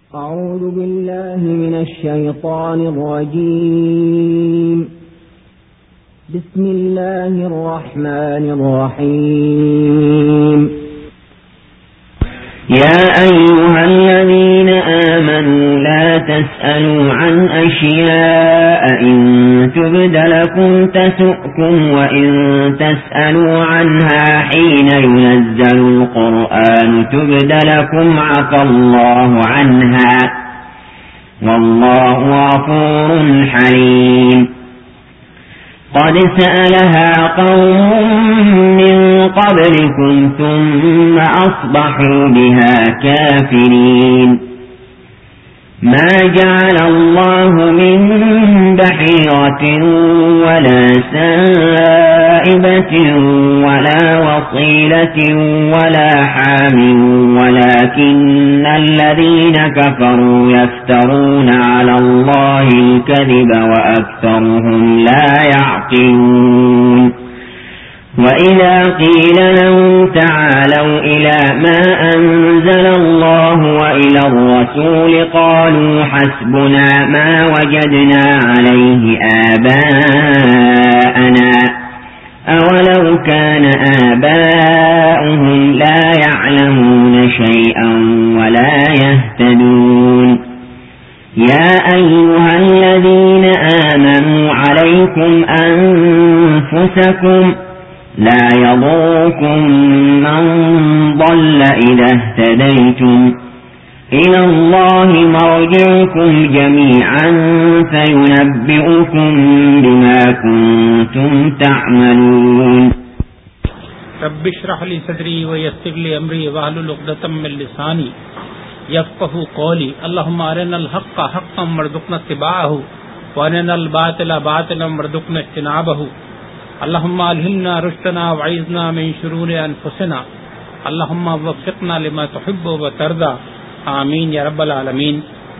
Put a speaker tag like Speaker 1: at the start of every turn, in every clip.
Speaker 1: أعوذ بالله من الشيطان الرجيم. بسم الله الرحمن الرحيم.
Speaker 2: يا أيها الذين آمنوا لا تسألوا عن أشياء إن تبد لكم تسؤكم وإن تسألوا عنها حين ينزل القرآن تبد لكم عفى الله عنها والله غفور حليم. قد سألها قوم من قبلكم ثم أصبحوا بها كافرين. ما جعل الله من بحيرة ولا سائبة ولا وصيلة ولا حام ولكن الذين كفروا يفترون على الله الكذب وأكثرهم لا يعقلون. وإذا قيل لهم تعالوا إلى ما أنزل الله وإلى الرسول قالوا حسبنا ما وجدنا عليه آباءنا أولو كان آباؤهم لا يعلمون شيئا ولا يهتدون. يا أيها الذين آمنوا عليكم أنفسكم لا يضركم من ضل إذا اهتديتم إلى الله مرجعكم جميعا فينبئكم بما كنتم تعملون.
Speaker 3: رب اشرح لي صدري ويسر لي أمري واحلل عقدة من لساني يفقهوا قولي. اللهم أرنا الحق حقا وارزقنا اتباعه وأرنا الباطل باطلا وارزقنا اجتنابه. اللهم ألهمنا رشدنا وعيذنا من شرور أنفسنا. اللهم وفقنا لما تحب وترضى. آمین یا رب العالمین.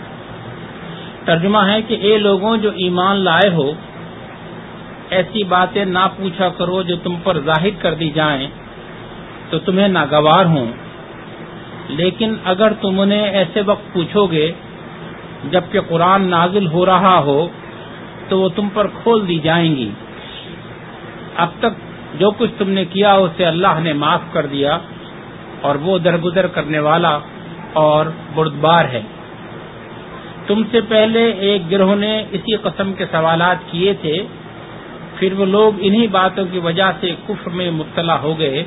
Speaker 3: ترجمہ ہے کہ اے لوگوں جو ایمان لائے ہو، ایسی باتیں نہ پوچھا کرو جو تم پر ظاہر کر دی جائیں تو تمہیں ناگوار ہوں، لیکن اگر تم انہیں ایسے وقت پوچھو گے جبکہ قرآن نازل ہو رہا ہو تو وہ تم پر کھول دی جائیں گی. اب تک جو کچھ تم نے کیا اسے اللہ نے معاف کر دیا اور وہ درگزر کرنے والا اور بردبار ہے. تم سے پہلے ایک گروہ نے اسی قسم کے سوالات کیے تھے، پھر وہ لوگ انہی باتوں کی وجہ سے کفر میں مبتلا ہو گئے.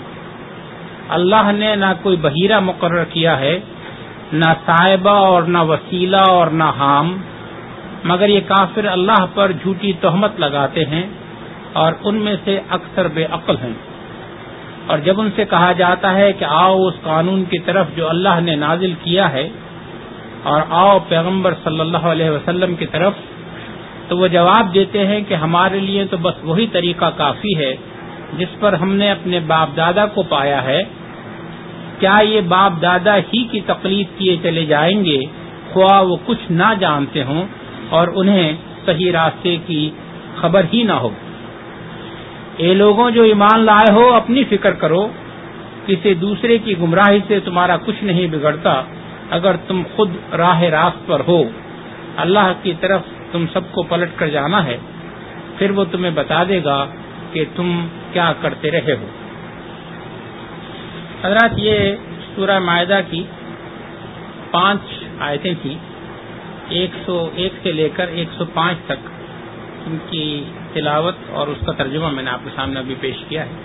Speaker 3: اللہ نے نہ کوئی بحیرہ مقرر کیا ہے، نہ صائبہ اور نہ وسیلہ اور نہ حام، مگر یہ کافر اللہ پر جھوٹی تہمت لگاتے ہیں اور ان میں سے اکثر بے عقل ہیں. اور جب ان سے کہا جاتا ہے کہ آؤ اس قانون کی طرف جو اللہ نے نازل کیا ہے اور آؤ پیغمبر صلی اللہ علیہ وسلم کی طرف، تو وہ جواب دیتے ہیں کہ ہمارے لیے تو بس وہی طریقہ کافی ہے جس پر ہم نے اپنے باپ دادا کو پایا ہے. کیا یہ باپ دادا ہی کی تقلید کیے چلے جائیں گے خواہ وہ کچھ نہ جانتے ہوں اور انہیں صحیح راستے کی خبر ہی نہ ہو. اے لوگوں جو ایمان لائے ہو، اپنی فکر کرو، کسی دوسرے کی گمراہی سے تمہارا کچھ نہیں بگڑتا اگر تم خود راہ راست پر ہو. اللہ کی طرف تم سب کو پلٹ کر جانا ہے، پھر وہ تمہیں بتا دے گا کہ تم کیا کرتے رہے ہو. حضرات، یہ سورہ مائدہ کی 5 آیتیں تھیں، 101 سے لے کر 105 تک. ان کی تلاوت اور اس کا ترجمہ میں نے آپ کے سامنے ابھی پیش کیا ہے.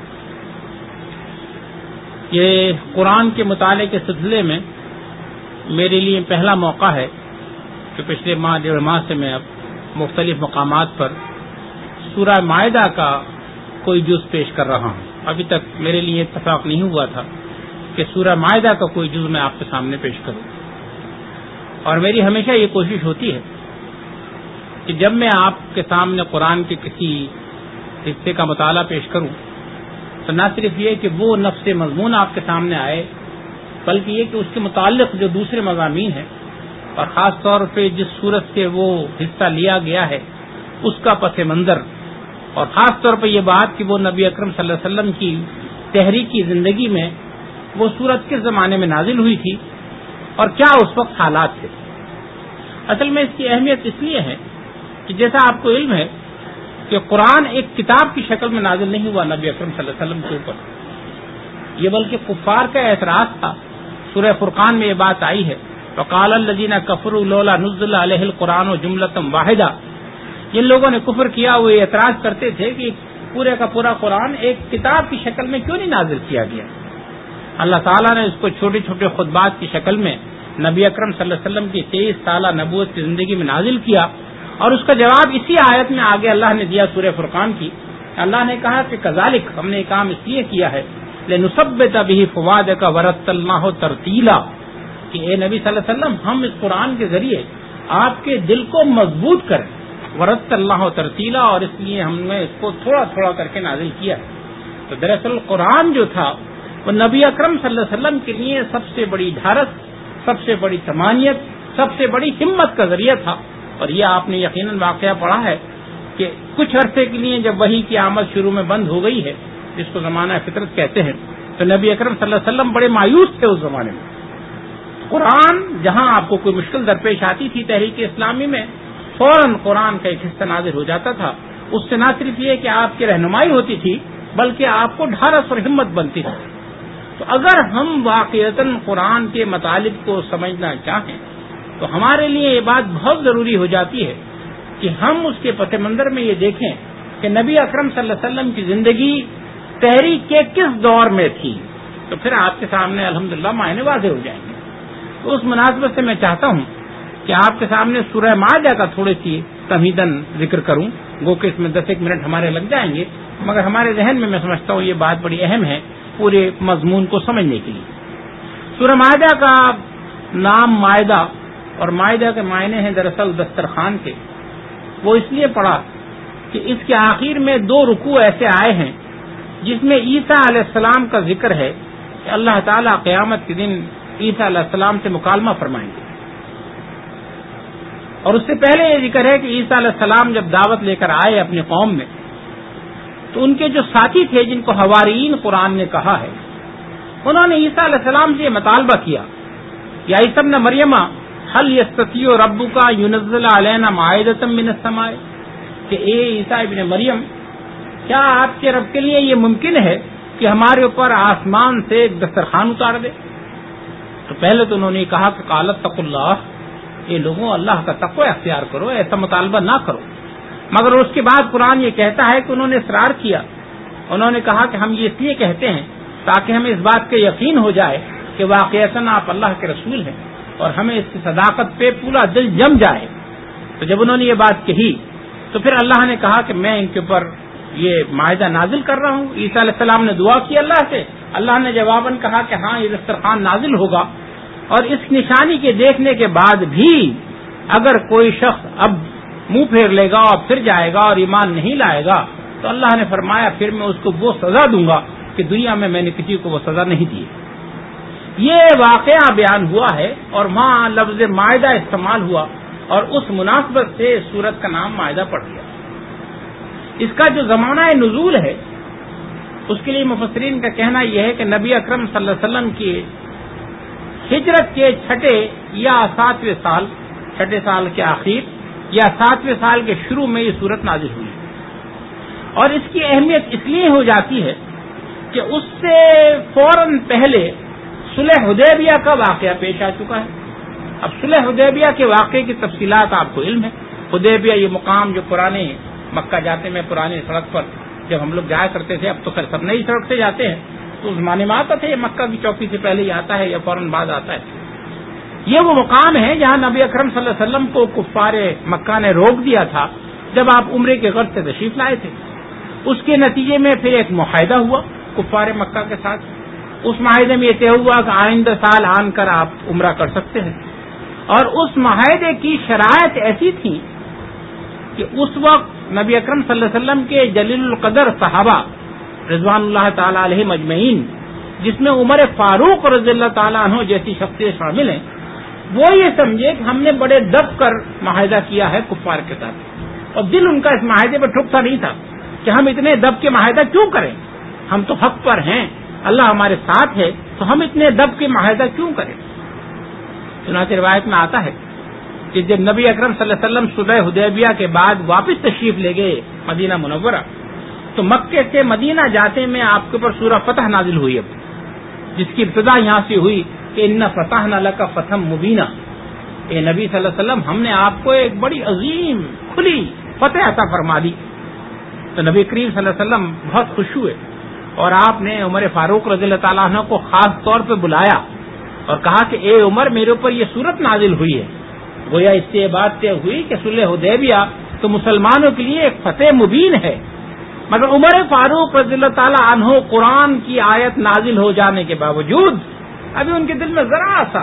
Speaker 3: یہ قرآن کے مطالعے کے سلسلے میں میرے لیے پہلا موقع ہے کہ پچھلے ماہ 1.5 ماہ سے میں اب مختلف مقامات پر سورہ مائدہ کا کوئی جز پیش کر رہا ہوں. ابھی تک میرے لیے اتفاق نہیں ہوا تھا کہ سورہ مائدہ کا کوئی جز میں آپ کے سامنے پیش کروں، اور میری ہمیشہ یہ کوشش ہوتی ہے کہ جب میں آپ کے سامنے قرآن کے کسی حصے کا مطالعہ پیش کروں تو نہ صرف یہ کہ وہ نفس مضمون آپ کے سامنے آئے، بلکہ یہ کہ اس کے متعلق جو دوسرے مضامین ہیں اور خاص طور پہ جس صورت سے وہ حصہ لیا گیا ہے اس کا پس منظر، اور خاص طور پہ یہ بات کہ وہ نبی اکرم صلی اللہ علیہ وسلم کی تحریکی زندگی میں وہ صورت کس زمانے میں نازل ہوئی تھی اور کیا اس وقت حالات تھے. اصل میں اس کی اہمیت اس لیے ہے کہ جیسا آپ کو علم ہے کہ قرآن ایک کتاب کی شکل میں نازل نہیں ہوا نبی اکرم صلی اللہ علیہ وسلم کے اوپر، یہ بلکہ کفار کا اعتراض تھا. سورہ فرقان میں یہ بات آئی ہے، وقال الذین کفروا لولا نزل علیہ القرآن جملۃ واحدہ. جن لوگوں نے کفر کیا وہ اعتراض کرتے تھے کہ پورے کا پورا قرآن ایک کتاب کی شکل میں کیوں نہیں نازل کیا گیا. اللہ تعالیٰ نے اس کو چھوٹے چھوٹے خطبات کی شکل میں نبی اکرم صلی اللہ علیہ وسلم کی 23 سالہ نبوت کی زندگی میں نازل کیا، اور اس کا جواب اسی آیت میں آگے اللہ نے دیا سورہ فرقان کی. اللہ نے کہا کہ کذالک، ہم نے یہ کام اس لیے کیا ہے لنثبت به فؤادک ورتلناه ترتیلا، کہ اے نبی صلی اللہ علیہ وسلم ہم اس قرآن کے ذریعے آپ کے دل کو مضبوط کریں. ورتلناه ترتیلا، اور اس لیے ہم نے اس کو تھوڑا تھوڑا کر کے نازل کیا ہے. تو دراصل قرآن جو تھا وہ نبی اکرم صلی اللہ علیہ وسلم کے لیے سب سے بڑی ڈھارس، سب سے بڑی تمانیت، سب سے بڑی ہمت کا ذریعہ تھا. اور یہ آپ نے یقیناً واقعہ پڑھا ہے کہ کچھ عرصے کے لیے جب وحی کی آمد شروع میں بند ہو گئی ہے، جس کو زمانہ فطرت کہتے ہیں، تو نبی اکرم صلی اللہ علیہ وسلم بڑے مایوس تھے اس زمانے میں. قرآن جہاں آپ کو کوئی مشکل درپیش آتی تھی تحریک اسلامی میں، فوراً قرآن کا ایک حصہ نازل ہو جاتا تھا. اس سے نہ صرف یہ کہ آپ کی رہنمائی ہوتی تھی بلکہ آپ کو ڈھارس اور ہمت بنتی تھی. تو اگر ہم واقعتاً قرآن کے مطالب کو سمجھنا چاہیں تو ہمارے لیے یہ بات بہت ضروری ہو جاتی ہے کہ ہم اس کے پس منظر میں یہ دیکھیں کہ نبی اکرم صلی اللہ علیہ وسلم کی زندگی تحریک کے کس دور میں تھی. تو پھر آپ کے سامنے الحمدللہ معنی واضح ہو جائیں گے. تو اس مناسبت سے میں چاہتا ہوں کہ آپ کے سامنے سورہ مائدہ کا تھوڑی سی تمہیداً ذکر کروں. گو کہ اس میں 10 منٹ ہمارے لگ جائیں گے، مگر ہمارے ذہن میں سمجھتا ہوں یہ بات بڑی اہم ہے پورے مضمون کو سمجھنے کے لیے. سورہ مائدہ کا نام مائدہ، اور مائدہ کے معنی ہیں دراصل دسترخوان کے. وہ اس لیے پڑا کہ اس کے آخر میں 2 رکوع ایسے آئے ہیں جس میں عیسیٰ علیہ السلام کا ذکر ہے کہ اللہ تعالیٰ قیامت کے دن عیسیٰ علیہ السلام سے مکالمہ فرمائیں گے. اور اس سے پہلے یہ ذکر ہے کہ عیسیٰ علیہ السلام جب دعوت لے کر آئے اپنی قوم میں تو ان کے جو ساتھی تھے جن کو حواریین قرآن نے کہا ہے، انہوں نے عیسیٰ علیہ السلام سے یہ مطالبہ کیا، یا عیسی ابن مریم هل یستطیع ربک ینزل علینا مائدۃ من السماء، کہ اے عیسیٰ ابن مریم، کیا آپ کے رب کے لیے یہ ممکن ہے کہ ہمارے اوپر آسمان سے ایک دسترخوان اتار دے؟ تو پہلے تو انہوں نے کہا کہ قالت اتقوا اللہ، اے لوگوں اللہ کا تقوی اختیار کرو، ایسا مطالبہ نہ کرو. مگر اس کے بعد قرآن یہ کہتا ہے کہ انہوں نے اصرار کیا. انہوں نے کہا کہ ہم یہ اس لیے کہتے ہیں تاکہ ہمیں اس بات کا یقین ہو جائے کہ واقعتاً آپ اللہ کے رسول ہیں اور ہمیں اس کی صداقت پہ پورا دل جم جائے. تو جب انہوں نے یہ بات کہی تو پھر اللہ نے کہا کہ میں ان کے اوپر یہ مائدہ نازل کر رہا ہوں. عیسیٰ علیہ السلام نے دعا کی اللہ سے، اللہ نے جواباً کہا کہ ہاں یہ دسترخوان نازل ہوگا. اور اس نشانی کے دیکھنے کے بعد بھی اگر کوئی شخص اب منہ پھیر لے گا اور پھر جائے گا اور ایمان نہیں لائے گا تو اللہ نے فرمایا پھر میں اس کو وہ سزا دوں گا کہ دنیا میں میں نے کسی کو وہ سزا نہیں دی. یہ واقعہ بیان ہوا ہے اور وہاں لفظ مائدہ استعمال ہوا اور اس مناسبت سے اس سورت کا نام مائدہ پڑ گیا. اس کا جو زمانہ نزول ہے اس کے لیے مفسرین کا کہنا یہ ہے کہ نبی اکرم صلی اللہ علیہ وسلم کی ہجرت کے 6 یا 7ویں سال، 6 سال کے آخر یا 7ویں سال کے شروع میں یہ سورت نازل ہوئی. اور اس کی اہمیت اس لیے ہو جاتی ہے کہ اس سے فوراً پہلے صلح حدیبیہ کا واقعہ پیش آ چکا ہے. اب صلح حدیبیہ کے واقعے کی تفصیلات آپ کو علم ہے. حدیبیہ یہ مقام جو پرانے مکہ جاتے میں پرانی سڑک پر جب ہم لوگ جایا کرتے تھے، اب تو خیر سب نئی سڑک سے جاتے ہیں، تو اس زمانے میں آتا تھا یہ مکہ کی چوکی سے پہلے ہی آتا ہے یا فوراً بعد آتا ہے. یہ وہ مقام ہے جہاں نبی اکرم صلی اللہ علیہ وسلم کو کفار مکہ نے روک دیا تھا جب آپ عمرے کے غرض سے تشریف لائے تھے. اس کے نتیجے میں پھر ایک معاہدہ ہوا کفار مکہ کے ساتھ. اس معاہدے میں یہ طے ہوا کہ آئندہ سال آن کر آپ عمرہ کر سکتے ہیں. اور اس معاہدے کی شرائط ایسی تھی کہ اس وقت نبی اکرم صلی اللہ علیہ وسلم کے جلیل القدر صحابہ رضوان اللہ تعالی علیہ مجمعین، جس میں عمر فاروق رضی اللہ تعالیٰ عنہ جیسی شخصیت شامل ہیں، وہ یہ سمجھے کہ ہم نے بڑے دب کر معاہدہ کیا ہے کفار کے ساتھ. اور دل ان کا اس معاہدے پر ٹھکتا نہیں تھا کہ ہم اتنے دب کے معاہدہ کیوں کریں، ہم تو حق پر ہیں، اللہ ہمارے ساتھ ہے، تو ہم اتنے دب کے معاہدہ کیوں کریں. چنانچہ روایت میں آتا ہے کہ جب نبی اکرم صلی اللہ علیہ وسلم صلح حدیبیہ کے بعد واپس تشریف لے گئے مدینہ منورہ، تو مکے سے مدینہ جاتے میں آپ کے اوپر سورہ فتح نازل ہوئی، اب جس کی ابتدا یہاں سے ہوئی کہ ان فتحنا لک فتحا مبینا، اے نبی صلی اللہ علیہ وسلم ہم نے آپ کو ایک بڑی عظیم کھلی فتح عطا فرما دی۔ تو نبی کریم صلی اللہ علیہ وسلم بہت خوش ہوئے اور آپ نے عمر فاروق رضی اللہ تعالیٰ عنہ کو خاص طور پہ بلایا اور کہا کہ اے عمر، میرے اوپر یہ صورت نازل ہوئی ہے، گویا اس سے یہ بات طے ہوئی کہ صلح حدیبیہ تو مسلمانوں کے لیے ایک فتح مبین ہے، مگر عمر فاروق رضی اللہ تعالیٰ عنہ قرآن کی آیت نازل ہو جانے کے باوجود ابھی ان کے دل میں ذرا سا،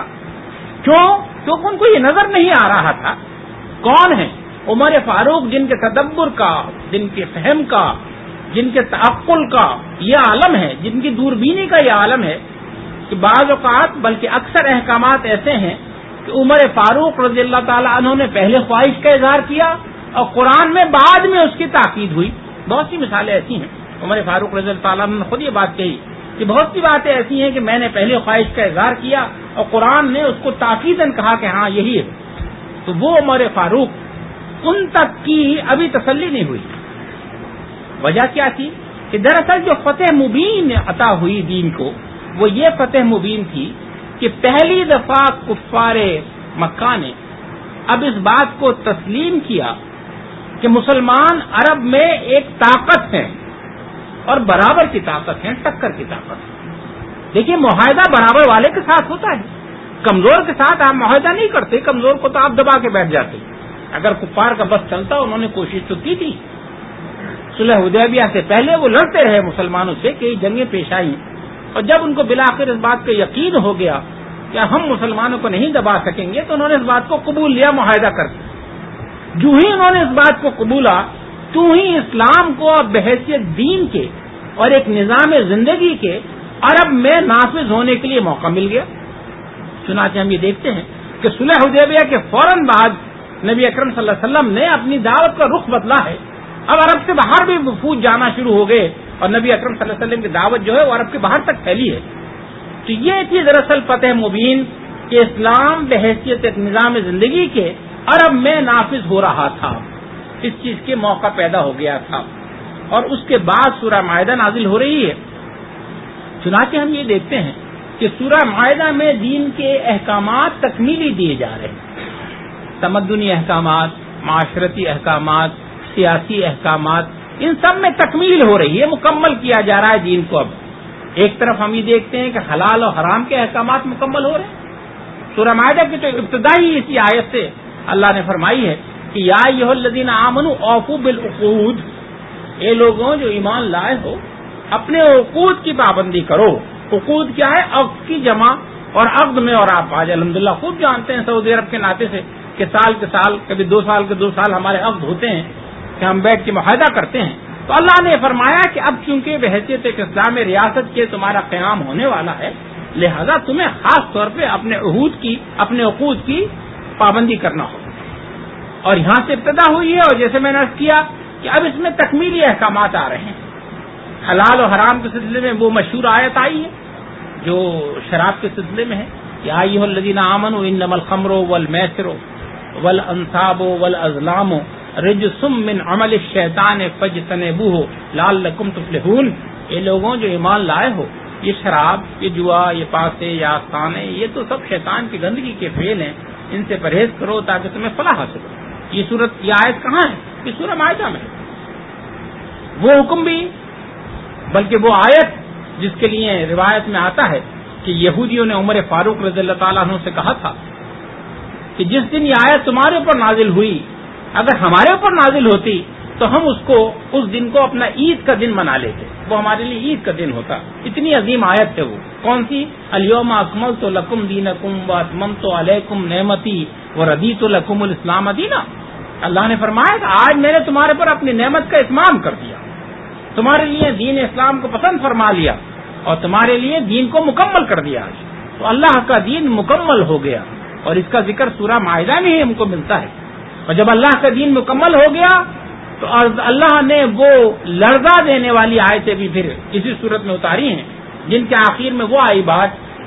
Speaker 3: کیونکہ ان کو یہ نظر نہیں آ رہا تھا کون ہے عمر فاروق، جن کے تدبر کا، جن کے فہم کا، جن کے تعقل کا یہ عالم ہے، جن کی دوربینی کا یہ عالم ہے کہ بعض اوقات بلکہ اکثر احکامات ایسے ہیں کہ عمر فاروق رضی اللہ تعالی عنہ نے پہلے خواہش کا اظہار کیا اور قرآن میں بعد میں اس کی تاکید ہوئی۔ بہت سی مثالیں ایسی ہیں، عمر فاروق رضی اللہ تعالیٰ عنہ نے خود یہ بات کہی کہ بہت سی باتیں ایسی ہیں کہ میں نے پہلے خواہش کا اظہار کیا اور قرآن نے اس کو تاکیداً کہا کہ ہاں یہی ہے۔ تو وہ عمر فاروق ان تک کی ابھی تسلی نہیں ہوئی۔ وجہ کیا تھی کہ دراصل جو فتح مبین عطا ہوئی دین کو، وہ یہ فتح مبین تھی کہ پہلی دفعہ کفار مکہ نے اب اس بات کو تسلیم کیا کہ مسلمان عرب میں ایک طاقت ہے اور برابر کی طاقت ہے، ٹکر کی طاقت ہے۔ دیکھیے معاہدہ برابر والے کے ساتھ ہوتا ہے، کمزور کے ساتھ آپ معاہدہ نہیں کرتے، کمزور کو تو آپ دبا کے بیٹھ جاتے۔ اگر کفار کا بس چلتا انہوں نے کوشش تو کی تھی، صلح حدیبیہ سے پہلے وہ لڑتے رہے مسلمانوں سے، کئی جنگیں پیش آئیں، اور جب ان کو بالآخر اس بات کا یقین ہو گیا کہ ہم مسلمانوں کو نہیں دبا سکیں گے تو انہوں نے اس بات کو قبول لیا معاہدہ کر کے۔ جو ہی انہوں نے اس بات کو قبولا تو ہی اسلام کو بحیثیت دین کے اور ایک نظام زندگی کے عرب میں نافذ ہونے کے لیے موقع مل گیا۔ چنانچہ ہم یہ دیکھتے ہیں کہ صلح حدیبیہ کے فوراً بعد نبی اکرم صلی اللہ علیہ وسلم نے اپنی دعوت کا رخ بدلا ہے، اب عرب سے باہر بھی وفود جانا شروع ہو گئے اور نبی اکرم صلی اللہ علیہ وسلم کی دعوت جو ہے وہ عرب کے باہر تک پھیلی ہے۔ تو یہ تھی دراصل فتح مبین کہ اسلام بحیثیت ایک نظام زندگی کے عرب میں نافذ ہو رہا تھا، اس چیز کے موقع پیدا ہو گیا تھا، اور اس کے بعد سورہ مائدہ نازل ہو رہی ہے۔ چنانچہ ہم یہ دیکھتے ہیں کہ سورہ مائدہ میں دین کے احکامات تکمیلی دیے جا رہے ہیں، تمدنی احکامات، معاشرتی احکامات، سیاسی احکامات، ان سب میں تکمیل ہو رہی ہے، مکمل کیا جا رہا ہے دین کو۔ اب ایک طرف ہم یہ دیکھتے ہیں کہ حلال اور حرام کے احکامات مکمل ہو رہے ہیں۔ سورہ مائدہ کی تو ابتدائی اسی آیت سے اللہ نے فرمائی ہے کہ یا ایھا الذین آمنوا اوفوا بالعقود، اے لوگوں جو ایمان لائے ہو اپنے عقود کی پابندی کرو۔ عقود کیا ہے؟ عقد کی جمع، اور عقد میں، اور آپ آج الحمدللہ خوب جانتے ہیں سعودی عرب کے ناطے سے کہ سال کے سال، کبھی 2 سال کے 2 سال ہمارے عقد ہوتے ہیں کہ ہم بیٹھ کے معاہدہ کرتے ہیں۔ تو اللہ نے فرمایا کہ اب چونکہ بحیثیت ایک اسلامی ریاست کے تمہارا قیام ہونے والا ہے، لہذا تمہیں خاص طور پہ اپنے عقود کی پابندی کرنا ہوگا۔ اور یہاں سے ابتدا ہوئی ہے، اور جیسے میں نے عرض کیا کہ اب اس میں تکمیلی احکامات آ رہے ہیں۔ حلال و حرام کے سلسلے میں وہ مشہور آیت آئی ہے جو شراب کے سلسلے میں ہے، یا ایھا الذین آمنوا انما الخمر والمیسر والانصاب والازلام رجس من عمل الشیطان فاجتنبوہ لعلکم تفلحون۔ یہ لوگوں جو ایمان لائے ہو، یہ شراب، یہ جوا، یہ پاسے، یا آستانے، یہ تو سب شیطان کی گندگی کے فعل ہیں، ان سے پرہیز کرو تاکہ تمہیں فلاح حاصل ہو۔ یہ آیت کہاں ہے؟ یہ سورہ مائدہ میں ہے۔ وہ حکم بھی، بلکہ وہ آیت جس کے لیے روایت میں آتا ہے کہ یہودیوں نے عمر فاروق رضی اللہ تعالیٰ عنہ سے کہا تھا کہ جس دن یہ آیت تمہارے اوپر نازل ہوئی، اگر ہمارے اوپر نازل ہوتی تو ہم اس دن کو اپنا عید کا دن منا لیتے، وہ ہمارے لیے عید کا دن ہوتا۔ اتنی عظیم آیت ہے وہ۔ کون سی؟ الیوم اکملت لکم دینکم واتممت علیکم نعمتی وردیت لکم الاسلام دینا۔ اللہ نے فرمایا کہ آج میں نے تمہارے پر اپنی نعمت کا اتمام کر دیا، تمہارے لیے دین اسلام کو پسند فرما لیا اور تمہارے لیے دین کو مکمل کر دیا۔ تو اللہ کا دین مکمل ہو گیا، اور اس کا ذکر سورہ مائدہ میں ہی ہم کو ملتا ہے۔ اور جب اللہ کا دین مکمل ہو گیا تو اللہ نے وہ لرزہ دینے والی آیتیں بھی پھر اسی صورت میں اتاری ہیں، جن کے آخر میں وہ آئی بات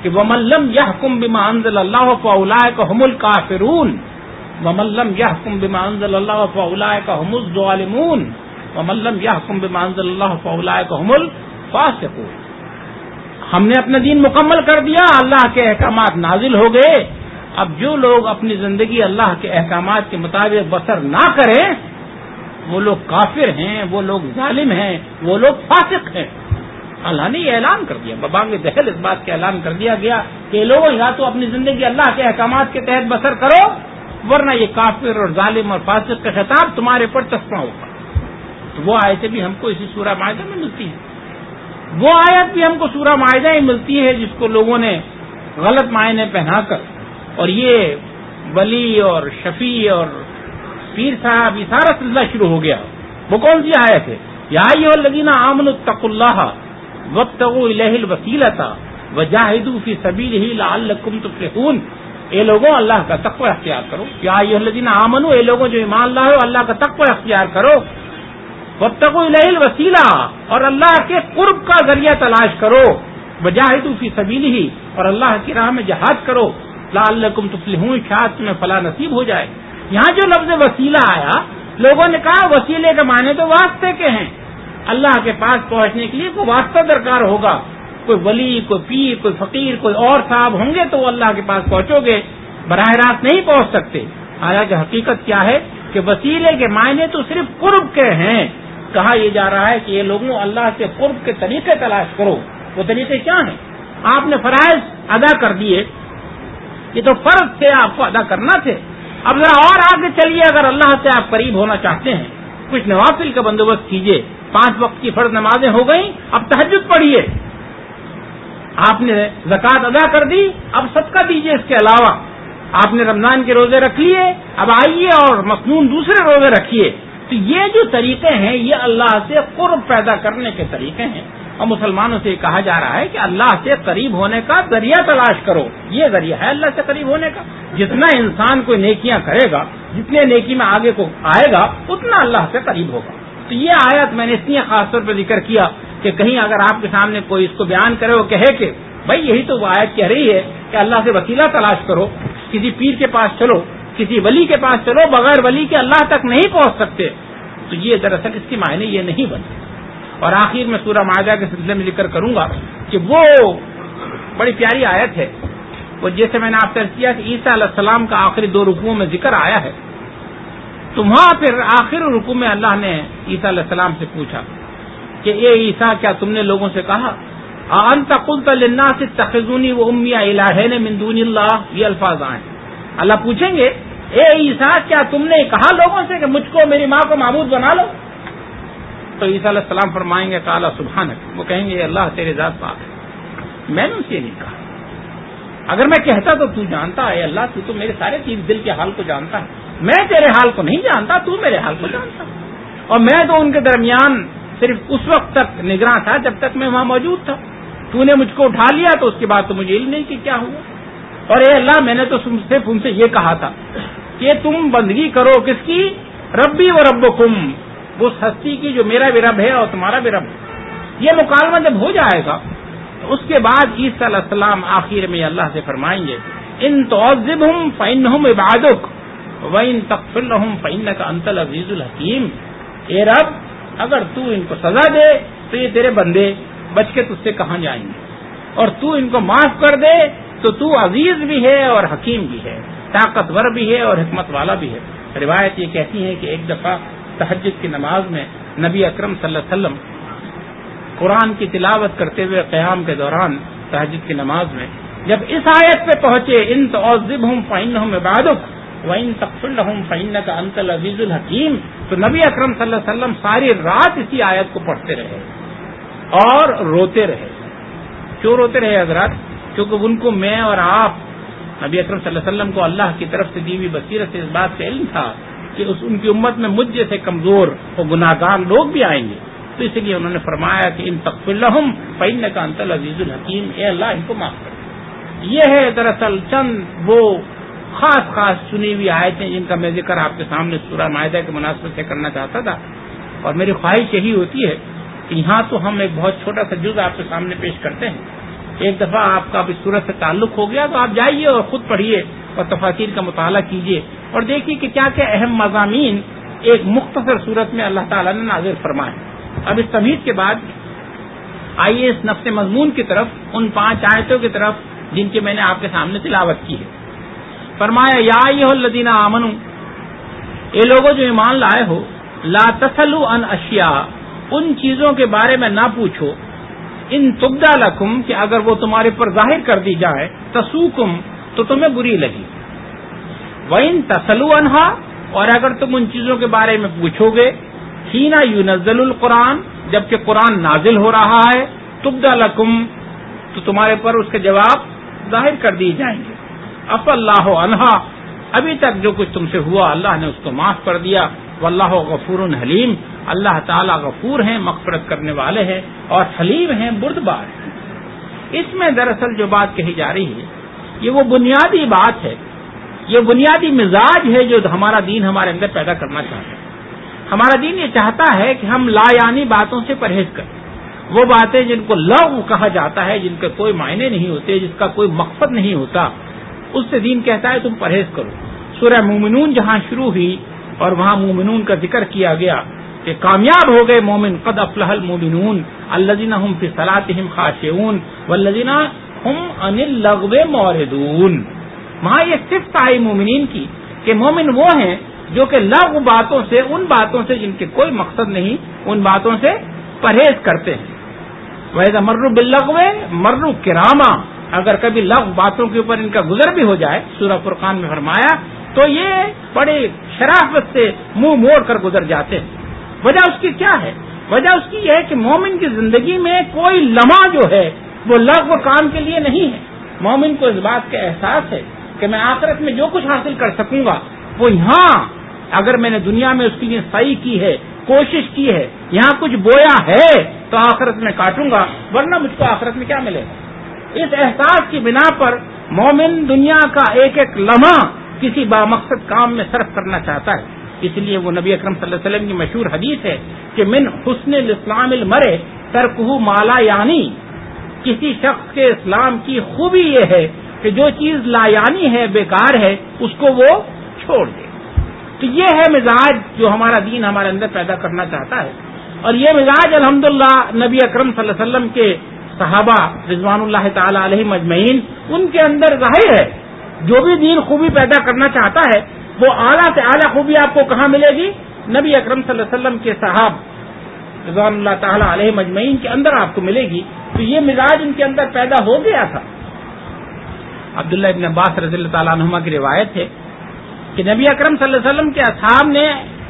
Speaker 3: کہ وَمَن لَّمْ يَحْكُم بِمَا أَنزَلَ اللَّهُ فَأُولَٰئِكَ هُمُ الْكَافِرُونَ وَمَن لَّمْ يَحْكُم بِمَا أَنزَلَ اللَّهُ فَأُولَٰئِكَ هُمُ الظَّالِمُونَ وَمَن لَّم يَحْكُم بِمَا أَنزَلَ اللَّهُ فَأُولَٰئِكَ هُمُ الْفَاسِقُونَ. ہم نے اپنا دین مکمل کر دیا، اللہ کے احکامات نازل ہو گئے. اب جو لوگ اپنی زندگی اللہ کے احکامات کے مطابق بسر نہ کریں وہ لوگ کافر ہیں، وہ لوگ ظالم ہیں، وہ لوگ فاسق ہیں. اللہ نے یہ اعلان کر دیا، ببانگ دہل اس بات کا اعلان کر دیا گیا کہ لوگوں یا تو اپنی زندگی اللہ کے احکامات کے تحت بسر کرو ورنہ یہ کافر اور ظالم اور فاسق کا خطاب تمہارے پر چسپاں ہوگا. تو وہ آیتیں بھی ہم کو اسی سورہ مائدہ میں ملتی ہیں. وہ آیت بھی ہم کو سورہ مائدہ میں ملتی ہے جس کو لوگوں نے غلط معنی پہنا کر اور یہ ولی اور شفیع اور پیر صاحب یہ سارا سلسلہ شروع ہو گیا. وہ کون سی آیت ہے؟ یا ایھا الذین آمنوا اتقوا اللہ وابتغوا الیہ الوسیلۃ وجاہدوا فی سبیلہ لعلکم تفلحون. اے لوگوں اللہ کا تقوی اختیار کرو. یا ایھا الذین آمنوا، اے لوگوں جو ایمان لائے ہو اللہ کا تقوی اختیار کرو. وابتغوا الیہ الوسیلہ، اور اللہ کے قرب کا ذریعہ تلاش کرو. وجاہدوا فی سبیلہ، اور اللہ کی راہ میں جہاد کرو. لعلکم تفلحون، شاید تمہیں فلاح نصیب ہو جائے. یہاں جو لفظ وسیلہ آیا لوگوں نے کہا وسیلے کے معنی تو واسطے کے ہیں. اللہ کے پاس پہنچنے کے لیے کوئی واسطہ درکار ہوگا، کوئی ولی، کوئی پیر، کوئی فقیر، کوئی اور صاحب ہوں گے تو وہ اللہ کے پاس پہنچو گے، براہ راست نہیں پہنچ سکتے. حالانکہ حقیقت کیا ہے کہ وسیلے کے معنی تو صرف قرب کے ہیں. کہا یہ جا رہا ہے کہ یہ لوگوں اللہ سے قرب کے طریقے تلاش کرو. وہ طریقے کیا ہیں؟ آپ نے فرائض ادا کر دیے، یہ تو فرض تھے، آپ کو ادا کرنا تھے. اب ذرا اور آگے چلیے، اگر اللہ سے آپ قریب ہونا چاہتے ہیں کچھ نوافل کا بندوبست کیجیے. 5 وقت کی فرض نمازیں ہو گئیں، اب تہجد پڑھیے. آپ نے زکوٰۃ ادا کر دی، اب صدقہ دیجیے. اس کے علاوہ آپ نے رمضان کے روزے رکھ لیے، اب آئیے اور مسنون دوسرے روزے رکھیے. تو یہ جو طریقے ہیں یہ اللہ سے قرب پیدا کرنے کے طریقے ہیں. اور مسلمانوں سے کہا جا رہا ہے کہ اللہ سے قریب ہونے کا ذریعہ تلاش کرو. یہ ذریعہ ہے اللہ سے قریب ہونے کا. جتنا انسان کوئی نیکیاں کرے گا، جتنے نیکی میں آگے کو آئے گا اتنا اللہ سے قریب ہوگا. تو یہ آیت میں نے اس لیے خاص طور پہ ذکر کیا کہ کہیں اگر آپ کے سامنے کوئی اس کو بیان کرے وہ کہے کہ بھائی یہی تو وہ آیت کہہ رہی ہے کہ اللہ سے وسیلہ تلاش کرو، کسی پیر کے پاس چلو، کسی ولی کے پاس چلو، بغیر ولی کے اللہ تک نہیں پہنچ سکتے. تو یہ دراصل اس کی معنی یہ نہیں بنتی. اور آخر میں سورہ مائدہ کے سلسلے میں ذکر کروں گا کہ وہ بڑی پیاری آیت ہے. وہ جیسے میں نے آپ سے کیا کہ عیسیٰ علیہ السلام کا آخری 2 رکوعوں میں ذکر آیا ہے، تو وہاں پھر آخر رکوع میں اللہ نے عیسیٰ علیہ السلام سے پوچھا کہ اے عیسیٰ کیا تم نے لوگوں سے کہا انت قلت للناس اتخذونی وامی الہین من دون اللہ. یہ الفاظ آئے. اللہ پوچھیں گے اے عیسیٰ کیا تم نے کہا لوگوں سے کہ مجھ کو میری ماں کو معبود بنا لو؟ تو عیسیٰ علیہ السلام فرمائیں گے تعالیٰ سبحانک، وہ کہیں گے اللہ تیرے ذات پاک ہے، میں نے اسے نہیں کہا. اگر میں کہتا تو جانتا ہے اللہ، تو میرے سارے دل کے حال کو جانتا ہے. میں تیرے حال کو نہیں جانتا، تو میرے حال کو جانتا. اور میں تو ان کے درمیان صرف اس وقت تک نگراں تھا جب تک میں وہاں موجود تھا. تو نے مجھ کو اٹھا لیا تو اس کے بعد تو مجھے علم نہیں کہ کیا ہوا. اور اے اللہ میں نے تو صرف ان سے یہ کہا تھا کہ تم بندگی کرو کس کی؟ ربی و ربکم، اس ہستی کی جو میرا بھی رب ہے اور تمہارا بھی رب ہے. یہ مکالمہ جب ہو جائے گا اس کے بعد عیسیٰ علیہ السلام آخر میں اللہ سے فرمائیں گے ان تعذبہم فانہم عبادک وان تغفر لہم فانک انت العزیز الحکیم. اے رب اگر تو ان کو سزا دے تو یہ تیرے بندے بچ کے تجھ سے کہاں جائیں گے، اور تو ان کو معاف کر دے تو تو عزیز بھی ہے اور حکیم بھی ہے، طاقتور بھی ہے اور حکمت والا بھی ہے. روایت یہ کہتی ہے کہ ایک دفعہ تہجد کی نماز میں نبی اکرم صلی اللہ علیہ وسلم قرآن کی تلاوت کرتے ہوئے قیام کے دوران تہجد کی نماز میں جب اس آیت پہ پہنچے ان تعذبہم فانہم عبادک وان تغفر لہم فانک انت العزیز الحکیم، تو نبی اکرم صلی اللہ علیہ وسلم ساری رات اسی آیت کو پڑھتے رہے اور روتے رہے. کیوں روتے رہے حضرات؟ کیونکہ ان کو میں اور آپ نبی اکرم صلی اللہ علیہ وسلم کو اللہ کی طرف سے دی ہوئی بصیرت سے اس بات کا علم تھا کہ ان کی امت میں مجھ جیسے کمزور اور گناہگار لوگ بھی آئیں گے. تو اس لیے انہوں نے فرمایا کہ ان تغفر لہم فانک انت العزیز الحکیم، اے اللہ ان کو معاف کر. یہ ہے دراصل چند وہ خاص چنی ہوئی آیتیں جن کا میں ذکر آپ کے سامنے سورہ مائدہ کے مناسبت سے کرنا چاہتا تھا. اور میری خواہش یہی ہوتی ہے کہ یہاں تو ہم ایک بہت چھوٹا سا جز آپ کے سامنے پیش کرتے ہیں ایک دفعہ آپ کا اس صورت سے تعلق ہو گیا تو آپ جائیے اور خود پڑھیے اور تفاسیر کا مطالعہ کیجیے اور دیکھیے کہ کیا کیا اہم مضامین ایک مختصر صورت میں اللہ تعالیٰ نے نازل فرمائے. اب اس تمہید کے بعد آئیے اس نفس مضمون کی طرف، ان 5 آیتوں کی طرف جن کی میں نے آپ کے سامنے تلاوت کی ہے. فرمایا یا ایھا الذین آمنوا، اے لوگوں جو ایمان لائے ہو، لا تسلوا عن اشیاء، ان چیزوں کے بارے میں نہ پوچھو، ان تبدا لکم کہ اگر وہ تمہارے پر ظاہر کر دی جائے، تسوکم تو تمہیں بری لگی، وَإِن تَسَلُوا عَنْهَا، اور اگر تم ان چیزوں کے بارے میں پوچھو گے، حِينَ يُنَزَّلُ الْقُرْآنُ، جبکہ قرآن نازل ہو رہا ہے، تُبْدَ لَكُمْ تو تمہارے پر اس کے جواب ظاہر کر دیے جائیں گے. اف اللہ عنہا، ابھی تک جو کچھ تم سے ہوا اللہ نے اس کو معاف کر دیا. واللہ غفور حلیم، اللہ تعالیٰ غفور ہیں، مغفرت کرنے والے ہیں، اور حلیم ہیں، بردبار ہیں. اس میں دراصل جو بات کہی جا رہی ہے یہ وہ بنیادی بات ہے، یہ بنیادی مزاج ہے جو ہمارا دین ہمارے اندر پیدا کرنا چاہتا ہے. ہمارا دین یہ چاہتا ہے کہ ہم لا یعنی باتوں سے پرہیز کریں، وہ باتیں جن کو لغو کہا جاتا ہے، جن کے کوئی معنی نہیں ہوتے، جس کا کوئی مقصد نہیں ہوتا، اس سے دین کہتا ہے تم پرہیز کرو. سورہ مومنون جہاں شروع ہوئی اور وہاں مومنون کا ذکر کیا گیا کہ کامیاب ہو گئے مومن، قد افلح المومنون الذین هم فی صلاتهم خاشعون والذین هم عن اللغو معرضون. وہاں یہ صفت آئی مومنین کی کہ مومن وہ ہیں جو کہ لغو باتوں سے، ان باتوں سے جن کے کوئی مقصد نہیں، ان باتوں سے پرہیز کرتے ہیں. وَإِذَا مَرُّوا بِاللَّغْوِ مَرُّوا كِرَامًا، اگر کبھی لغو باتوں کے اوپر ان کا گزر بھی ہو جائے، سورہ فرقان میں فرمایا، تو یہ بڑے شرافت سے منہ موڑ کر گزر جاتے ہیں. وجہ اس کی کیا ہے؟ وجہ اس کی یہ ہے کہ مومن کی زندگی میں کوئی لمحہ جو ہے وہ لغو کام کے لیے نہیں ہے. مومن کو اس بات کا احساس ہے کہ میں آخرت میں جو کچھ حاصل کر سکوں گا وہ یہاں، اگر میں نے دنیا میں اس کے لیے صحیح کی ہے، کوشش کی ہے، یہاں کچھ بویا ہے تو آخرت میں کاٹوں گا، ورنہ مجھ کو آخرت میں کیا ملے گا. اس احساس کی بنا پر مومن دنیا کا ایک ایک لمحہ کسی بامقصد کام میں صرف کرنا چاہتا ہے. اس لیے وہ نبی اکرم صلی اللہ علیہ وسلم کی مشہور حدیث ہے کہ من حسن الاسلام المرء ترکہ ما لا یعنی، کسی شخص کے اسلام کی خوبی یہ ہے کہ جو چیز لا یعنی ہے، بیکار ہے، اس کو وہ چھوڑ دے. تو یہ ہے مزاج جو ہمارا دین ہمارے اندر پیدا کرنا چاہتا ہے، اور یہ مزاج الحمدللہ نبی اکرم صلی اللہ علیہ وسلم کے صحابہ رضوان اللہ تعالی علیہم اجمعین ان کے اندر ظاہر ہے. جو بھی دین خوبی پیدا کرنا چاہتا ہے وہ اعلیٰ سے اعلیٰ خوبی آپ کو کہاں ملے گی؟ نبی اکرم صلی اللہ علیہ وسلم کے صحابہ رضوان اللہ تعالی علیہم اجمعین کے اندر آپ کو ملے گی. تو یہ مزاج ان کے اندر پیدا ہو گیا تھا. عبداللہ ابن عباس رضی اللہ تعالیٰ عنہما کی روایت ہے کہ نبی اکرم صلی اللہ علیہ وسلم کے اصحاب نے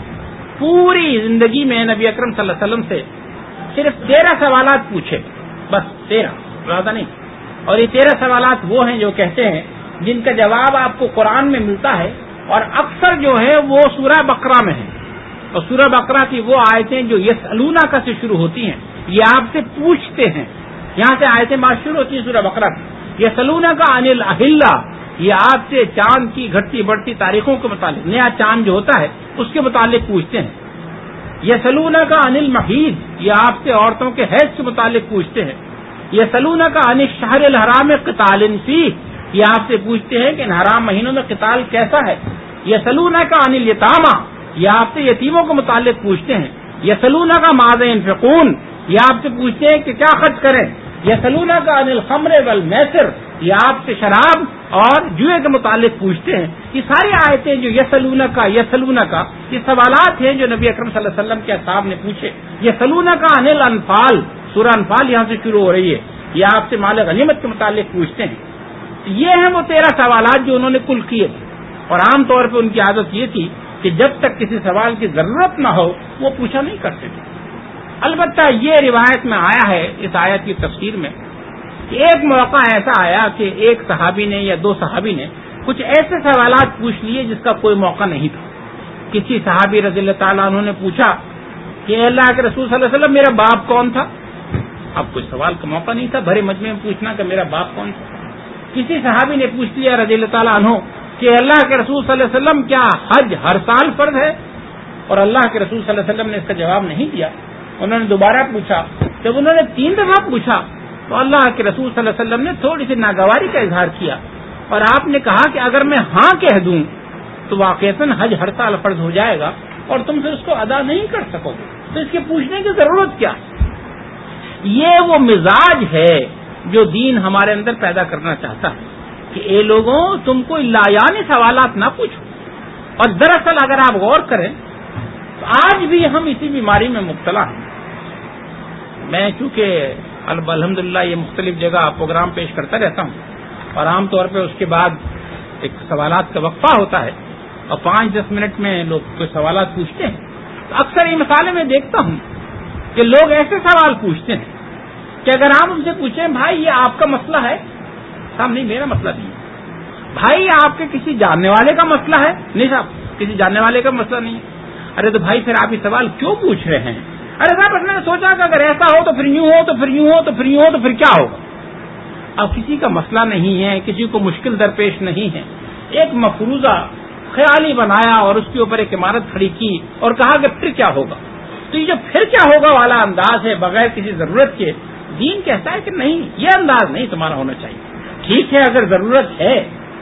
Speaker 3: پوری زندگی میں نبی اکرم صلی اللہ علیہ وسلم سے صرف 13 سوالات پوچھے، بس 13، زیادہ نہیں. اور یہ 13 سوالات وہ ہیں جو کہتے ہیں جن کا جواب آپ کو قرآن میں ملتا ہے، اور اکثر جو ہے وہ سورہ بقرہ میں ہے. اور سورہ بقرہ کی وہ آیتیں جو یسألونک سے شروع ہوتی ہیں، یہ آپ سے پوچھتے ہیں، یہاں سے آیتیں شروع ہوتی ہیں سورہ بقرہ کی. یسألونک عن الاہلہ، یہ آپ سے چاند کی گھٹتی بڑھتی تاریخوں کے متعلق، نیا چاند جو ہوتا ہے اس کے متعلق پوچھتے ہیں. یسألونک عن المحیض، یہ آپ سے عورتوں کے حیض کے متعلق پوچھتے ہیں. یسألونک عن الشہر الحرام قتال فیہ، یہ آپ سے پوچھتے ہیں کہ ان حرام مہینوں میں قتال کیسا ہے. یسألونک عن الیتامی، یہ آپ سے یتیموں کے متعلق پوچھتے ہیں. یسألونک ماذا ينفقون، یہ آپ سے پوچھتے ہیں کہ کیا خرچ کریں. یسألونک عن الخمر والمیسر، یہ آپ سے شراب اور جوئے کے متعلق پوچھتے ہیں. یہ ساری آیتیں جو یسألونک یہ سوالات ہیں جو نبی اکرم صلی اللہ علیہ وسلم کے اصحاب نے پوچھے. یسألونک عن الانفال، سورہ انفال یہاں سے شروع ہو رہی ہے، یہ آپ سے مال غنیمت کے متعلق پوچھتے ہیں. یہ ہیں وہ 13 سوالات جو انہوں نے کل کیے تھے. اور عام طور پہ ان کی عادت یہ تھی کہ جب تک کسی سوال کی ضرورت نہ ہو وہ پوچھا نہیں کرتے تھے. البتہ یہ روایت میں آیا ہے اس آیت کی تفسیر میں کہ ایک موقع ایسا آیا کہ ایک صحابی نے یا 2 صحابی نے کچھ ایسے سوالات پوچھ لیے جس کا کوئی موقع نہیں تھا. کسی صحابی رضی اللہ تعالیٰ عنہ نے پوچھا کہ اللہ کے رسول صلی اللہ علیہ وسلم میرا باپ کون تھا. اب کوئی سوال کا موقع نہیں تھا بھرے مجمع میں پوچھنا کہ میرا باپ کون تھا. کسی صحابی نے پوچھ لیا رضی اللہ تعالیٰ عنہ کہ اللہ کے رسول صلی اللہ علیہ وسلم کیا حج ہر سال فرض ہے؟ اور اللہ کے رسول صلی اللہ علیہ وسلم نے اس کا جواب نہیں دیا. انہوں نے دوبارہ پوچھا. جب انہوں نے 3 دفعہ پوچھا تو اللہ کے رسول صلی اللہ علیہ وسلم نے تھوڑی سی ناگواری کا اظہار کیا اور آپ نے کہا کہ اگر میں ہاں کہہ دوں تو واقعتاً حج ہر سال فرض ہو جائے گا اور تم پھر اس کو ادا نہیں کر سکو گے، تو اس کے پوچھنے کی ضرورت کیا؟ یہ وہ مزاج ہے جو دین ہمارے اندر پیدا کرنا چاہتا ہے کہ اے لوگوں تم کو لایانی سوالات نہ پوچھو. اور دراصل اگر آپ غور کریں تو آج بھی ہم اسی بیماری میں مبتلا ہیں. میں چونکہ الحمدللہ یہ مختلف جگہ پروگرام پیش کرتا رہتا ہوں اور عام طور پہ اس کے بعد ایک سوالات کا وقفہ ہوتا ہے اور 5-10 منٹ میں لوگ کوئی سوالات پوچھتے ہیں، تو اکثر یہ مسئلے میں دیکھتا ہوں کہ لوگ ایسے سوال پوچھتے ہیں کہ اگر آپ ان سے پوچھیں بھائی یہ آپ کا مسئلہ ہے، صاحب نہیں میرا مسئلہ نہیں ہے. بھائی آپ کے کسی جاننے والے کا مسئلہ ہے، نہیں صاحب کسی جاننے والے کا مسئلہ نہیں ہے. ارے تو بھائی پھر آپ یہ سوال کیوں پوچھ رہے ہیں؟ ارے صاحب میں نے سوچا کہ اگر ایسا ہو تو پھر یوں ہو تو پھر یوں ہو تو پھر یوں ہو تو پھر کیا ہوگا. اب کسی کا مسئلہ نہیں ہے، کسی کو مشکل درپیش نہیں ہے، ایک مفروضہ خیالی بنایا اور اس کے اوپر ایک عمارت کھڑی کی اور کہا کہ پھر کیا ہوگا. تو یہ جو پھر کیا ہوگا والا انداز ہے بغیر کسی ضرورت کے، دین کہتا ہے کہ نہیں، یہ انداز نہیں تمہارا ہونا چاہیے. ٹھیک ہے اگر ضرورت ہے،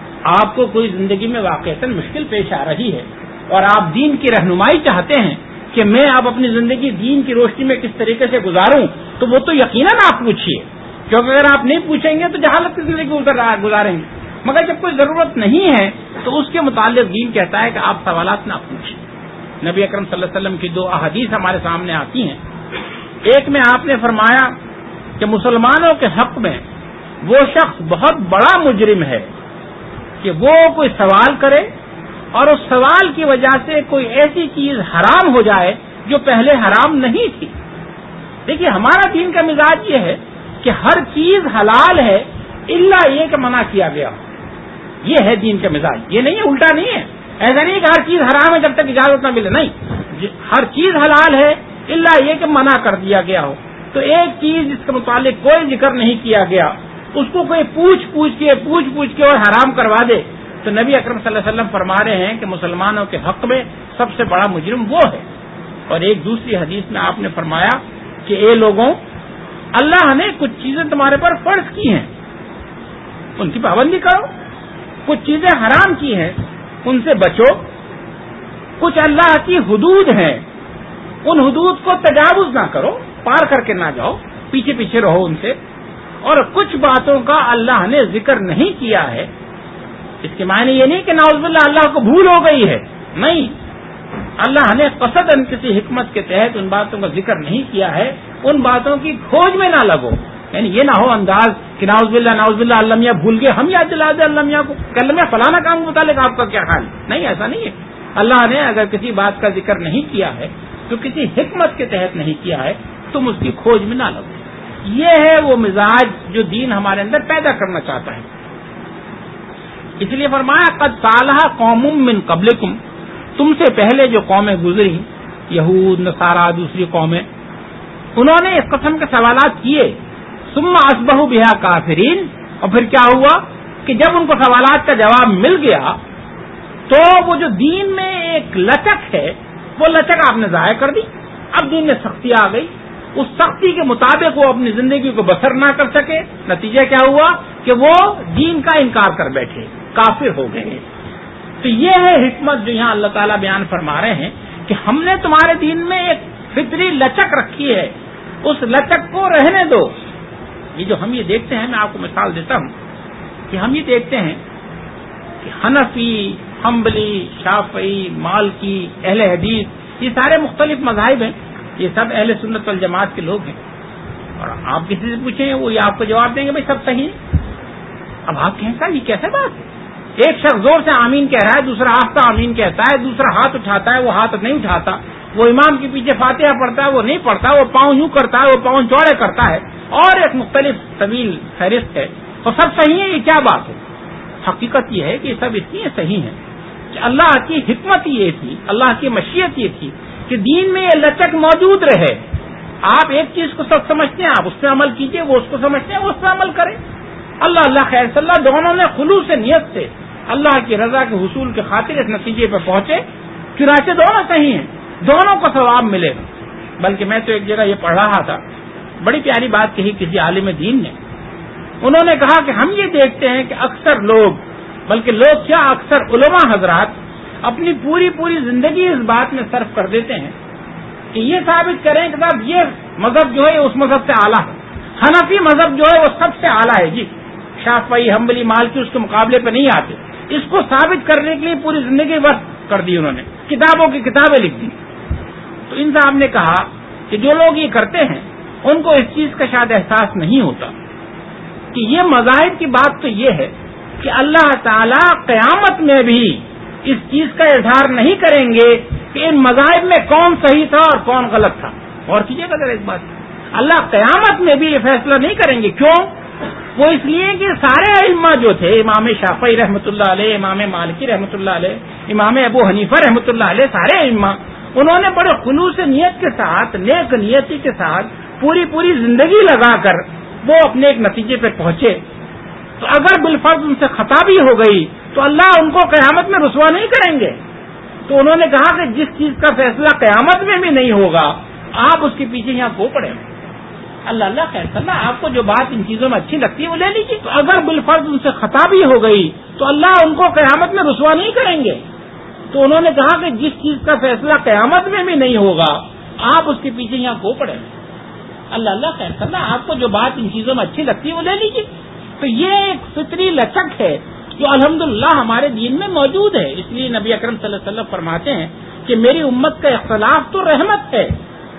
Speaker 3: آپ کو کوئی زندگی میں واقعتاً مشکل پیش آ رہی ہے اور آپ دین کی رہنمائی چاہتے ہیں کہ میں اب اپنی زندگی دین کی روشنی میں کس طریقے سے گزاروں، تو وہ تو یقیناً آپ پوچھیے، کیونکہ اگر آپ نہیں پوچھیں گے تو جہالت کی زندگی گزاریں گے. مگر جب کوئی ضرورت نہیں ہے تو اس کے متعلق دین کہتا ہے کہ آپ سوالات نہ پوچھیں. نبی اکرم صلی اللہ علیہ وسلم کی 2 احادیث ہمارے سامنے آتی ہیں. ایک میں آپ نے فرمایا کہ مسلمانوں کے حق میں وہ شخص بہت بڑا مجرم ہے کہ وہ کوئی سوال کرے اور اس سوال کی وجہ سے کوئی ایسی چیز حرام ہو جائے جو پہلے حرام نہیں تھی. دیکھیے ہمارا دین کا مزاج یہ ہے کہ ہر چیز حلال ہے الا یہ کہ منع کیا گیا. یہ ہے دین کا مزاج، یہ نہیں ہے، الٹا نہیں ہے. ایسا نہیں کہ ہر چیز حرام ہے جب تک اجازت نہ ملے، نہیں، ہر چیز حلال ہے الا یہ کہ منع کر دیا گیا ہو. تو ایک چیز جس کے متعلق کوئی ذکر نہیں کیا گیا اس کو کوئی پوچھ پوچھ کے اور حرام کروا دے تو نبی اکرم صلی اللہ علیہ وسلم فرما رہے ہیں کہ مسلمانوں کے حق میں سب سے بڑا مجرم وہ ہے. اور ایک دوسری حدیث میں آپ نے فرمایا کہ اے لوگوں اللہ نے کچھ چیزیں تمہارے پر فرض کی ہیں ان کی پابندی کرو، کچھ چیزیں حرام کی ہیں ان سے بچو، کچھ اللہ کی حدود ہیں ان حدود کو تجاوز نہ کرو، پار کر کے نہ جاؤ، پیچھے پیچھے رہو ان سے. اور کچھ باتوں کا اللہ نے ذکر نہیں کیا ہے. اس کے معنی یہ نہیں کہ نعوذ باللہ اللہ کو بھول ہو گئی ہے، نہیں، اللہ نے قصداً کسی حکمت کے تحت ان باتوں کا ذکر نہیں کیا ہے. ان باتوں کی کھوج میں نہ لگو، یعنی یہ نہ ہو انداز کہ نعوذ باللہ اللہ میاں بھول گئے، ہم یاد دلا دیں اللہ میاں کو کہ اللہ میاں فلانا کام کے متعلق آپ کا کیا خیال. نہیں، ایسا نہیں ہے. اللہ نے اگر کسی بات کا ذکر نہیں کیا ہے تو کسی حکمت کے تحت نہیں کیا ہے، تم اس کی کھوج میں نہ لگو. یہ ہے وہ مزاج جو دین ہمارے اندر پیدا کرنا چاہتا ہے. اس لیے فرمایا قد صالح قوم من قبلکم، تم سے پہلے جو قومیں گزری، یہود، نصارہ، دوسری قومیں، انہوں نے اس قسم کے سوالات کیے. ثم اصبحوا بها کافرین، اور پھر کیا ہوا کہ جب ان کو سوالات کا جواب مل گیا تو وہ جو دین میں ایک لچک ہے وہ لچک آپ نے ضائع کر دی. اب دین میں سختی آ گئی، اس سختی کے مطابق وہ اپنی زندگی کو بسر نہ کر سکے. نتیجہ کیا ہوا کہ وہ دین کا انکار کر بیٹھے، کافر ہو گئے. تو یہ ہے حکمت جو یہاں اللہ تعالیٰ بیان فرما رہے ہیں کہ ہم نے تمہارے دین میں ایک فطری لچک رکھی ہے، اس لچک کو رہنے دو. یہ جو ہم یہ دیکھتے ہیں، میں آپ کو مثال دیتا ہوں کہ ہم یہ دیکھتے ہیں کہ حنفی، حنبلی، شافعی، مالکی، اہل حدیث، یہ سارے مختلف مذاہب ہیں، یہ سب اہل سنت والجماعت کے لوگ ہیں. اور آپ کسی سے پوچھیں وہ یہ آپ کو جواب دیں گے بھائی سب صحیح ہے. اب آپ کہیں صاحب یہ کیسے بات ہے؟ ایک شخص زور سے آمین کہہ رہا ہے، دوسرا آہستہ آمین کہتا ہے، دوسرا ہاتھ اٹھاتا ہے، وہ ہاتھ نہیں اٹھاتا، وہ امام کے پیچھے فاتحہ پڑھتا ہے، وہ نہیں پڑھتا، وہ پاؤں یوں کرتا ہے، وہ پاؤں چوڑے کرتا ہے، اور ایک مختلف طویل فہرست ہے، اور سب صحیح ہے. یہ کیا بات ہے؟ حقیقت یہ ہے کہ یہ سب اس لیے صحیح ہیں کہ اللہ کی حکمت یہ تھی، اللہ کی مشیت یہ تھی کہ دین میں یہ لچک موجود رہے. آپ ایک چیز کو سب سمجھتے ہیں، آپ اس پہ عمل کیجئے، وہ اس کو سمجھتے ہیں، وہ اس پہ عمل کریں. اللہ خیر صلی اللہ دونوں نے خلوص نیت سے اللہ کی رضا کے حصول کے خاطر اس نتیجے پہ پہنچے. چنانچہ دونوں صحیح ہیں، دونوں کو ثواب ملے گا. بلکہ میں تو ایک جگہ یہ پڑھ رہا تھا بڑی پیاری بات کہی کسی عالم دین نے. انہوں نے کہا کہ ہم یہ دیکھتے ہیں کہ اکثر لوگ، بلکہ لوگ کیا اکثر علماء حضرات اپنی پوری زندگی اس بات میں صرف کر دیتے ہیں کہ یہ ثابت کریں کہ صاحب یہ مذہب جو ہے اس مذہب سے اعلیٰ ہے، حنفی مذہب جو ہے وہ سب سے اعلیٰ ہے. جی شافعی، حنبلی، مالکی اس کے مقابلے پہ نہیں آتے. اس کو ثابت کرنے کے لیے پوری زندگی وقت کر دی انہوں نے، کتابوں کی کتابیں لکھ دی. تو ان صاحب نے کہا کہ جو لوگ یہ کرتے ہیں ان کو اس چیز کا شاید احساس نہیں ہوتا کہ یہ مذاہب کی بات تو یہ ہے کہ اللہ تعالی قیامت میں بھی اس چیز کا اظہار نہیں کریں گے کہ ان مذاہب میں کون صحیح تھا اور کون غلط تھا. اور کیجیے گا ذرا ایک بات، اللہ قیامت میں بھی یہ فیصلہ نہیں کریں گے. کیوں؟ وہ اس لیے کہ سارے ائمہ جو تھے، امام شافعی رحمۃ اللہ علیہ، امام مالکی رحمۃ اللہ علیہ، امام ابو حنیفہ رحمۃ اللہ علیہ، سارے ائمہ انہوں نے بڑے خلوص نیت کے ساتھ، نیک نیتی کے ساتھ پوری زندگی لگا کر وہ اپنے ایک نتیجے پہ پہنچے. تو اگر بالفرض ان سے خطا بھی ہو گئی تو اللہ ان کو قیامت میں رسوا نہیں کریں گے. تو انہوں نے کہا کہ جس چیز کا فیصلہ قیامت میں بھی نہیں ہوگا آپ اس کے پیچھے یہاں کو پڑے. اللہ خیر اللہ، آپ کو جو بات ان چیزوں میں اچھی لگتی ہے وہ لے لیجیے. تو اگر بالفرض ان سے خطا بھی ہو گئی تو اللہ ان کو قیامت میں رسوا نہیں کریں گے. تو انہوں نے کہا کہ جس چیز کا فیصلہ قیامت میں بھی نہیں ہوگا آپ اس کے پیچھے یہاں کو پڑے. اللہ خیر اللہ، آپ کو جو بات ان چیزوں میں اچھی لگتی ہے وہ لے لیجیے. تو یہ ایک فطری لچک ہے جو الحمدللہ ہمارے دین میں موجود ہے. اس لیے نبی اکرم صلی اللہ علیہ وسلم فرماتے ہیں کہ میری امت کا اختلاف تو رحمت ہے.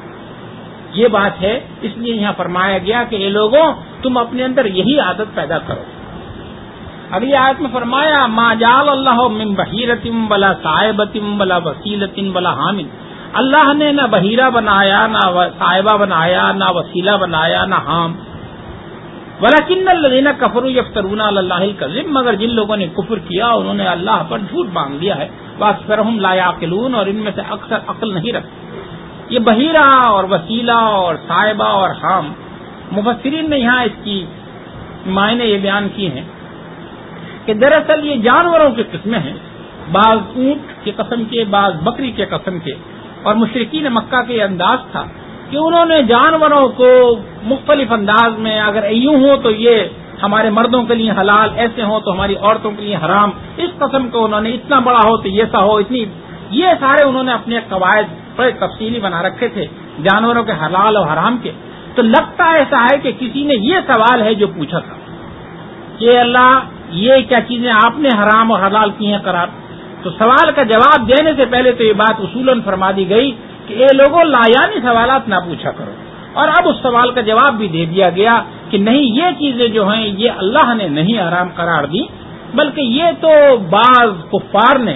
Speaker 3: یہ بات ہے، اس لیے یہاں فرمایا گیا کہ اے لوگوں تم اپنے اندر یہی عادت پیدا کرو. اگلی آیت میں فرمایا ما جعل اللہ من بحیرۃ ولا صائبۃ ولا وسیلۃ ولا حام. اللہ نے نہ بحیرہ بنایا، نہ صائبہ بنایا، نہ وسیلہ بنایا، نہ حام. ولکن الذین کفروا یفترون علی اللہ الکذب، مگر جن لوگوں نے کفر کیا انہوں نے اللہ پر جھوٹ باندھ لیا ہے. واکثرهم لا یعقلون، اور ان میں سے اکثر عقل نہیں رکھتے. یہ بحیرہ اور وسیلہ اور صائبہ اور حام، مفسرین نے یہاں اس کی معنی یہ بیان کی ہیں کہ دراصل یہ جانوروں کی قسمیں ہیں. بعض اونٹ کی قسم کے، بعض بکری کے قسم کے. اور مشرکین مکہ کے یہ انداز تھا کہ انہوں نے جانوروں کو مختلف انداز میں، اگر ایوں ہو تو یہ ہمارے مردوں کے لیے حلال، ایسے ہو تو ہماری عورتوں کے لیے حرام، اس قسم کو انہوں نے، اتنا بڑا ہو تو ایسا ہو، اتنی، یہ سارے انہوں نے اپنے قواعد بڑے تفصیلی بنا رکھے تھے جانوروں کے حلال اور حرام کے. تو لگتا ایسا ہے کہ کسی نے یہ سوال ہے جو پوچھا تھا کہ اللہ یہ کیا چیزیں آپ نے حرام اور حلال کی ہیں قرار. تو سوال کا جواب دینے سے پہلے تو یہ بات اصولاً فرما دی گئی کہ اے لوگوں لایانی سوالات نہ پوچھا کرو. اور اب اس سوال کا جواب بھی دے دیا گیا کہ نہیں، یہ چیزیں جو ہیں یہ اللہ نے نہیں حرام قرار دی، بلکہ یہ تو بعض کفار نے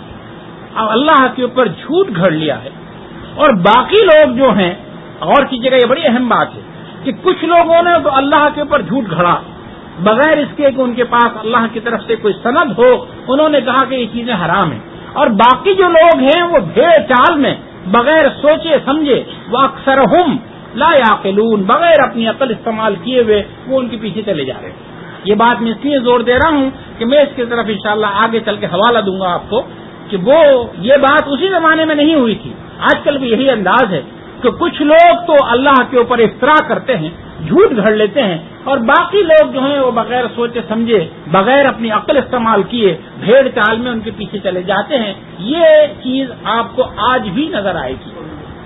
Speaker 3: اللہ کے اوپر جھوٹ گھڑ لیا ہے. اور باقی لوگ جو ہیں، غور کیجیے گا یہ بڑی اہم بات ہے کہ کچھ لوگوں نے تو اللہ کے اوپر جھوٹ گھڑا بغیر اس کے کہ ان کے پاس اللہ کی طرف سے کوئی سند ہو. انہوں نے کہا کہ یہ چیزیں حرام ہیں. اور باقی جو لوگ ہیں وہ بھیڑ چال میں بغیر سوچے سمجھے، وہ اکثرہم لا یعقلون، بغیر اپنی عقل استعمال کیے ہوئے وہ ان کے پیچھے چلے جا رہے ہیں. یہ بات میں اس لیے زور دے رہا ہوں کہ میں اس کی طرف انشاءاللہ آگے چل کے حوالہ دوں گا آپ کو کہ وہ یہ بات اسی زمانے میں نہیں ہوئی تھی. آج کل بھی یہی انداز ہے کہ کچھ لوگ تو اللہ کے اوپر افترا کرتے ہیں، جھوٹ گھڑ لیتے ہیں، اور باقی لوگ جو ہیں وہ بغیر سوچے سمجھے، بغیر اپنی عقل استعمال کیے بھیڑ چال میں ان کے پیچھے چلے جاتے ہیں. یہ چیز آپ کو آج بھی نظر آئے گی.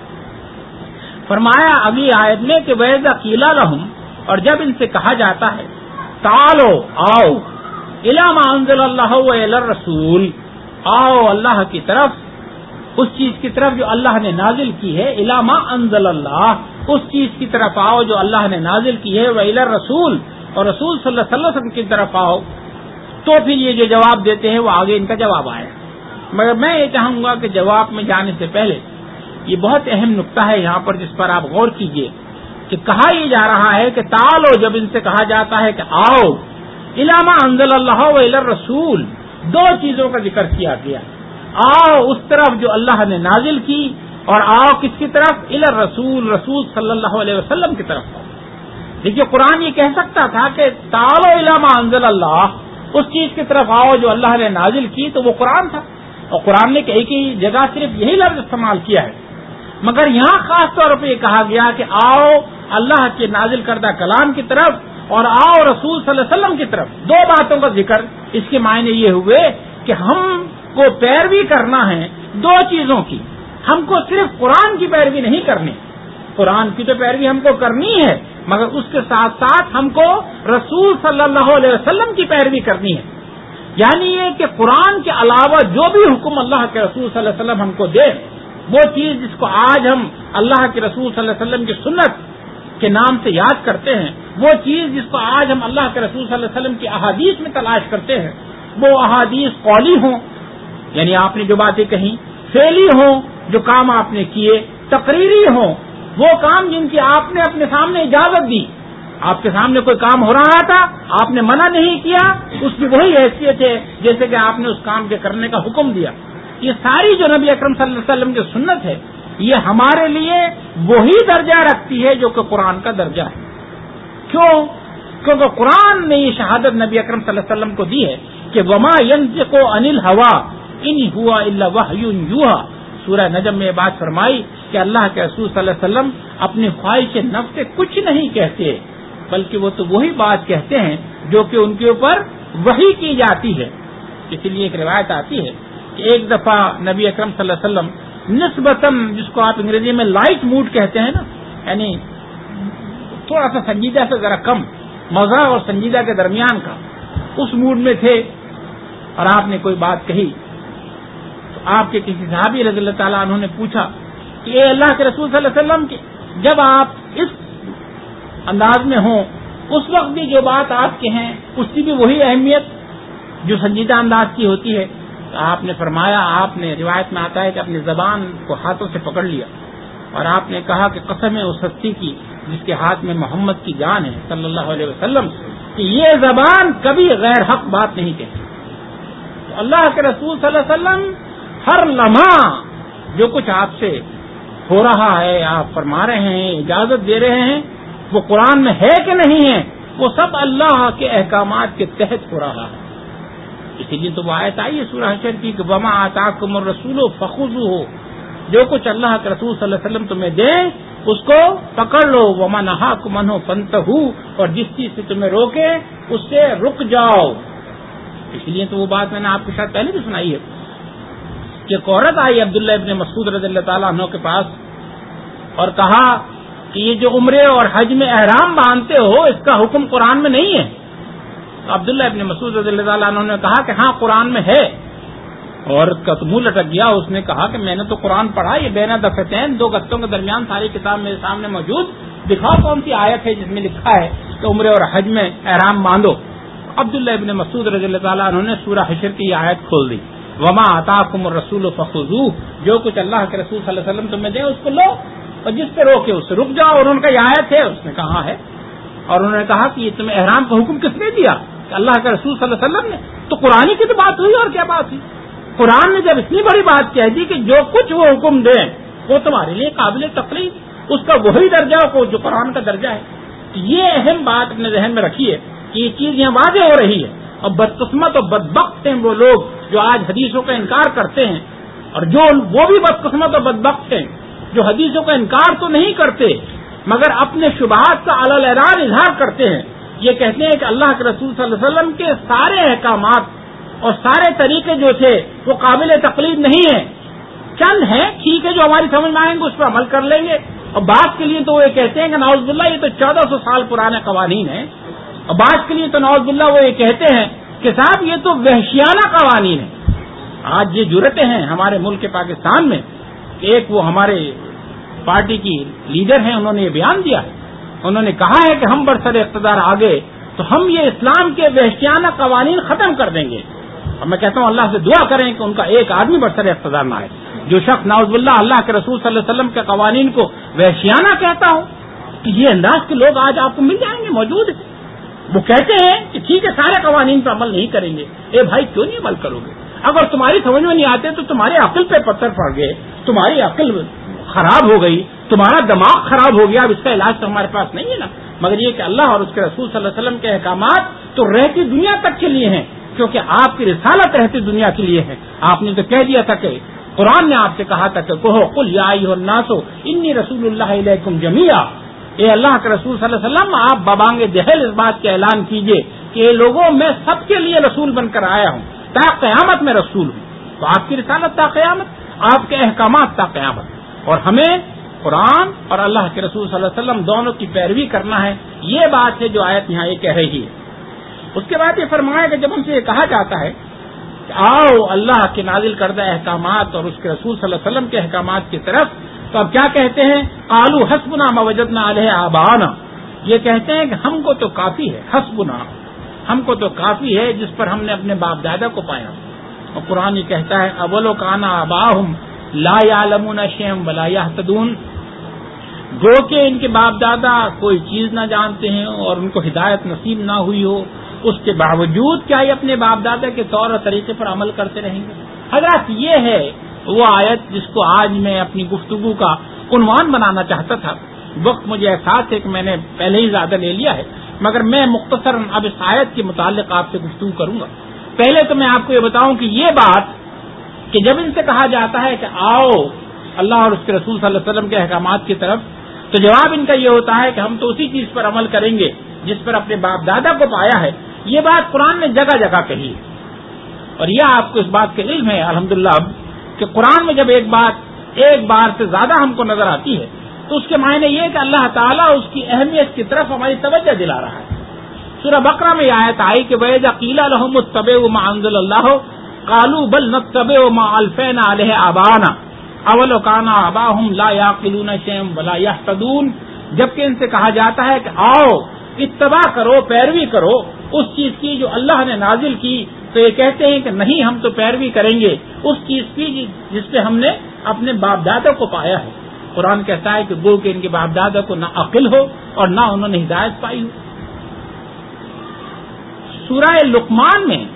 Speaker 3: فرمایا اگلی آیت میں کہ وَإِذَا قِيلَ لَهُمْ، اور جب ان سے کہا جاتا ہے تعالو آؤ إِلَى مَا أَنزَلَ اللَّهُ وَإِلَى الرَّسُولِ، آؤ اللہ کی طرف، اس چیز کی طرف جو اللہ نے نازل کی ہے. إِلَى مَا أَنزَلَ اللَّهُ، اس چیز کی طرف آؤ جو اللہ نے نازل کی ہے. وَإِلَى الرَّسُولِ، اور رسول صلی اللہ علیہ وسلم کی طرف آؤ. تو پھر یہ جو جواب دیتے ہیں وہ آگے ان کا جواب آئے. مگر میں یہ چاہوں گا کہ جواب میں جانے سے پہلے یہ بہت اہم نقطہ ہے یہاں پر جس پر آپ غور کیجئے کہ کہا یہ جا رہا ہے کہ تعالو، جب ان سے کہا جاتا ہے کہ آؤ إِلَى مَا أَنزَلَ اللَّهُ وَإِلَى الرَّسُولِ، دو چیزوں کا ذکر کیا گیا. آؤ اس طرف جو اللہ نے نازل کی، اور آؤ کس کی طرف؟ إِلَى الرَّسُولِ، رسول صلی اللہ علیہ وسلم کی طرف آؤ. دیکھیے قرآن یہ کہہ سکتا تھا کہ تعالو إِلَى مَا أَنزَلَ اللَّهُ، اس چیز کی طرف آؤ جو اللہ نے نازل کی، تو وہ قرآن تھا. اور قرآن نے ایک ہی جگہ صرف یہی لفظ استعمال کیا ہے. مگر یہاں خاص طور پہ یہ کہا گیا کہ آؤ اللہ کے نازل کردہ کلام کی طرف اور آؤ رسول صلی اللہ علیہ وسلم کی طرف. دو باتوں کا ذکر. اس کے معنی یہ ہوئے کہ ہم کو پیروی کرنا ہے دو چیزوں کی. ہم کو صرف قرآن کی پیروی نہیں کرنی, قرآن کی تو پیروی ہم کو کرنی ہے, مگر اس کے ساتھ ساتھ ہم کو رسول صلی اللہ علیہ وسلم کی پیروی کرنی ہے. یعنی یہ کہ قرآن کے علاوہ جو بھی حکم اللہ کے رسول صلی اللہ علیہ وسلم ہم کو دے, وہ چیز جس کو آج ہم اللہ کے رسول صلی اللہ علیہ وسلم کی سنت کے نام سے یاد کرتے ہیں, وہ چیز جس کو آج ہم اللہ کے رسول صلی اللہ علیہ وسلم کی احادیث میں تلاش کرتے ہیں, وہ احادیث قولی ہوں, یعنی آپ نے جو باتیں کہیں, فعلی ہوں جو کام آپ نے کیے, تقریری ہوں وہ کام جن کی آپ نے اپنے سامنے اجازت دی. آپ کے سامنے کوئی کام ہو رہا تھا, آپ نے منع نہیں کیا, اس کی وہی حیثیت ہے جیسے کہ آپ نے اس کام کے کرنے کا حکم دیا. یہ ساری جو نبی اکرم صلی اللہ علیہ وسلم کی سنت ہے, یہ ہمارے لیے وہی درجہ رکھتی ہے جو کہ قرآن کا درجہ ہے. کیوں؟ کیونکہ قرآن نے یہ شہادت نبی اکرم صلی اللہ علیہ وسلم کو دی ہے کہ وما ينطق عن الهوى ان هو الا وحی یوحى. سورہ نجم میں یہ بات فرمائی کہ اللہ کے رسول صلی اللہ علیہ وسلم اپنی خواہش نفس سے کچھ نہیں کہتے, بلکہ وہ تو وہی بات کہتے ہیں جو کہ ان کے اوپر وحی کی جاتی ہے. اسی لیے ایک روایت آتی ہے کہ ایک دفعہ نبی اکرم صلی اللہ علیہ وسلم نسبتاً, جس کو آپ انگریزی میں لائٹ موڈ کہتے ہیں نا, یعنی تھوڑا سا سنجیدہ سے ذرا کم, مزہ اور سنجیدہ کے درمیان کا, اس موڈ میں تھے, اور آپ نے کوئی بات کہی تو آپ کے کسی صحابی رضی اللہ تعالیٰ عنہ نے پوچھا کہ اے اللہ کے رسول صلی اللہ علیہ وسلم کی جب آپ اس انداز میں ہوں اس وقت بھی جو بات آپ کے ہیں اس کی بھی وہی اہمیت جو سنجیدہ انداز کی ہوتی ہے. تو آپ نے فرمایا, آپ نے روایت میں آتا ہے کہ اپنی زبان کو ہاتھوں سے پکڑ لیا اور آپ نے کہا کہ قسم ہے اس ہستی کی جس کے ہاتھ میں محمد کی جان ہے صلی اللہ علیہ وسلم, کہ یہ زبان کبھی غیر حق بات نہیں کہتی. تو اللہ کے رسول صلی اللہ علیہ وسلم ہر لمحہ جو کچھ آپ سے ہو رہا ہے, آپ فرما رہے ہیں, اجازت دے رہے ہیں, وہ قرآن میں ہے کہ نہیں ہے, وہ سب اللہ کے احکامات کے تحت ہو رہا ہے. اسی لیے تو وہ آیت آئی ہے سورہ حشر کی کہ وما آتاکم الرسول فخذوہ, جو کچھ اللہ کے رسول صلی اللہ علیہ وسلم تمہیں دے اس کو پکڑ لو, وما نہاکم عنہ فانتہوا, اور جس چیز سے تمہیں روکے اس سے رک جاؤ. اس لیے تو وہ بات میں نے آپ کے ساتھ پہلے بھی سنائی ہے کہ ایک عورت آئی عبداللہ ابن مسعود رضی اللہ تعالیٰ عنہ کے پاس اور کہا کہ یہ جو عمرے اور حج میں احرام باندھتے ہو اس کا حکم قرآن میں نہیں ہے. تو عبداللہ ابن مسعود رضی اللہ تعالیٰ عنہ نے کہا کہ ہاں قرآن میں ہے. عورت کا تو منہ لٹک گیا, اس نے کہا کہ میں نے تو قرآن پڑھا, یہ بین دفتین, دو گتوں کے درمیان ساری کتاب میرے سامنے موجود, دکھاؤ کون سی آیت ہے جس میں لکھا ہے کہ عمرے اور حج میں احرام باندھو. عبداللہ ابن مسعود رضی اللہ تعالیٰ عنہ نے سورہ حشر کی یہ آیت کھول دی, وما آتاکم الرسول فخذوہ, جو کچھ اللہ کے رسول صلی اللہ علیہ وسلم تمہیں دے اس کو لو, اور جس پہ روکے اس سے رک جاؤ. اور ان کا یہ آیت ہے, اس نے کہا ہے, اور انہوں نے کہا کہ یہ تمہیں احرام کا حکم کس نے دیا؟ کہ اللہ کے رسول صلی اللہ علیہ وسلم نے. تو قرآن کی تو بات ہوئی, اور کیا بات ہوئی؟ قرآن نے جب اتنی بڑی بات کہہ دی کہ جو کچھ وہ حکم دیں وہ تمہارے لیے قابل تقلید, اس کا وہی درجہ کو جو قرآن کا درجہ ہے. یہ اہم بات اپنے ذہن میں رکھیے کہ یہ چیز یہاں واضح ہو رہی ہے. اور بدقسمت اور بدبخت ہیں وہ لوگ جو آج حدیثوں کا انکار کرتے ہیں, اور جو وہ بھی بدقسمت اور بدبخت ہیں جو حدیثوں کا انکار تو نہیں کرتے مگر اپنے شبہات کا علی الاعلان اظہار کرتے ہیں. یہ کہتے ہیں کہ اللہ کے رسول صلی اللہ علیہ وسلم کے سارے احکامات اور سارے طریقے جو تھے وہ قابل تقلید نہیں ہیں, چند ہیں ٹھیک ہے جو ہماری سمجھ میں آئیں گے اس پر عمل کر لیں گے. اور بعض کے لیے تو وہ یہ کہتے ہیں کہ نعوذ باللہ یہ تو 1400 سال پرانے قوانین ہیں, اور بعض کے لیے تو نعوذ باللہ وہ یہ کہتے ہیں کہ صاحب یہ تو وحشیانہ قوانین ہیں. آج یہ جرتیں ہیں ہمارے ملک پاکستان میں کہ ایک وہ ہمارے پارٹی کی لیڈر ہیں, انہوں نے یہ بیان دیا ہے, انہوں نے کہا ہے کہ ہم برسر اقتدار آ گئے تو ہم یہ اسلام کے وحشیانہ قوانین ختم کر دیں گے. اور میں کہتا ہوں اللہ سے دعا کریں کہ ان کا ایک آدمی برسر اقتدار نہ آئے جو شخص نعوذ باللہ اللہ کے رسول صلی اللہ علیہ وسلم کے قوانین کو وحشیانہ کہتا ہوں. کہ یہ انداز کے لوگ آج آپ کو مل جائیں گے, موجود ہیں. وہ کہتے ہیں کہ ٹھیک ہے سارے قوانین پر عمل نہیں کریں گے. اے بھائی کیوں نہیں عمل کرو گے؟ اگر تمہاری سمجھ میں نہیں آتے تو تمہاری عقل پہ پتھر پڑ گئے, تمہاری عقل خراب ہو گئی, تمہارا دماغ خراب ہو گیا, اب اس کا علاج تو ہمارے پاس نہیں ہے نا. مگر یہ کہ اللہ اور اس کے رسول صلی اللہ علیہ وسلم کے احکامات تو رہتی دنیا تک کے لیے ہیں, کیونکہ آپ کی رسالت رہتی دنیا کے لیے ہے. آپ نے تو کہہ دیا تھا کہ قرآن نے آپ سے کہا تھا کہ کہو قل یا ایھا الناس انی رسول اللہ الیکم جمیعا, اے اللہ کے رسول صلی اللہ علیہ وسلم آپ ببانگ جہل اس بات کا اعلان کیجئے کہ اے لوگوں میں سب کے لیے رسول بن کر آیا ہوں، تا قیامت میں رسول ہوں. تو آپ کی رسالت تا قیامت، آپ کے احکامات تا قیامت، اور ہمیں قرآن اور اللہ کے رسول صلی اللہ علیہ وسلم دونوں کی پیروی کرنا ہے. یہ بات ہے جو آیت یہاں یہ کہہ رہی ہے. اس کے بعد یہ فرمایا کہ جب ہم سے یہ کہا جاتا ہے کہ آؤ اللہ کے نازل کردہ احکامات اور اس کے رسول صلی اللہ علیہ وسلم کے احکامات کی طرف، تو اب کیا کہتے ہیں؟ قالوا حسبنا ما وجدنا علیہ آباءنا. یہ کہتے ہیں کہ ہم کو تو کافی ہے، حسبنا، ہم کو تو کافی ہے جس پر ہم نے اپنے باپ دادا کو پایا. اور قرآن یہ کہتا ہے اولو کان آباؤہم لا یعلمون شیئا ولا یہتدون. گو کہ ان کے باپ دادا کوئی چیز نہ جانتے ہیں اور ان کو ہدایت نصیب نہ ہوئی ہو، اس کے باوجود کیا یہ اپنے باپ دادا کے طور اور طریقے پر عمل کرتے رہیں گے؟ حضرات یہ ہے وہ آیت جس کو آج میں اپنی گفتگو کا عنوان بنانا چاہتا تھا. وقت مجھے احساس ہے کہ میں نے پہلے ہی زیادہ لے لیا ہے، مگر میں مختصراً اب اس آیت کے متعلق آپ سے گفتگو کروں گا. پہلے تو میں آپ کو یہ بتاؤں کہ یہ بات کہ جب ان سے کہا جاتا ہے کہ آؤ اللہ اور اس کے رسول صلی اللہ علیہ وسلم کے احکامات کی طرف، تو جواب ان کا یہ ہوتا ہے کہ ہم تو اسی چیز پر عمل کریں گے جس پر اپنے باپ دادا کو پایا ہے. یہ بات قرآن نے جگہ جگہ کہی ہے، اور یہ آپ کو اس بات کا علم ہے الحمدللہ اب کہ قرآن میں جب ایک بات ایک بار سے زیادہ ہم کو نظر آتی ہے تو اس کے معنی یہ کہ اللہ تعالیٰ اس کی اہمیت کی طرف ہماری توجہ دلا رہا ہے. سورہ بقرہ میں آیت آئی کہ وَإِذَا قِيلَ لَهُمُ اتَّبِعُوا مَا أَنزَلَ اللَّهُ قَالُوا بَلْ نَتَّبِعُ مَا أَلْفَيْنَا عَلَيْهِ آبَاءَنَا أَوَلَوْ كَانَ آبَاؤُهُمْ لَا يَعْقِلُونَ شَيْئًا وَلَا يَهْتَدُونَ. جبکہ ان سے کہا جاتا ہے کہ آؤ اتباع کرو، پیروی کرو اس چیز کی جو اللہ نے نازل کی، تو یہ کہتے ہیں کہ نہیں، ہم تو پیروی کریں گے اس چیز کی جس سے ہم نے اپنے باپ دادا کو پایا ہے. قرآن کہتا ہے کہ گو کہ ان کے باپ دادا کو نہ عقل ہو اور نہ انہوں نے ہدایت پائی ہو. سورہ لقمان میں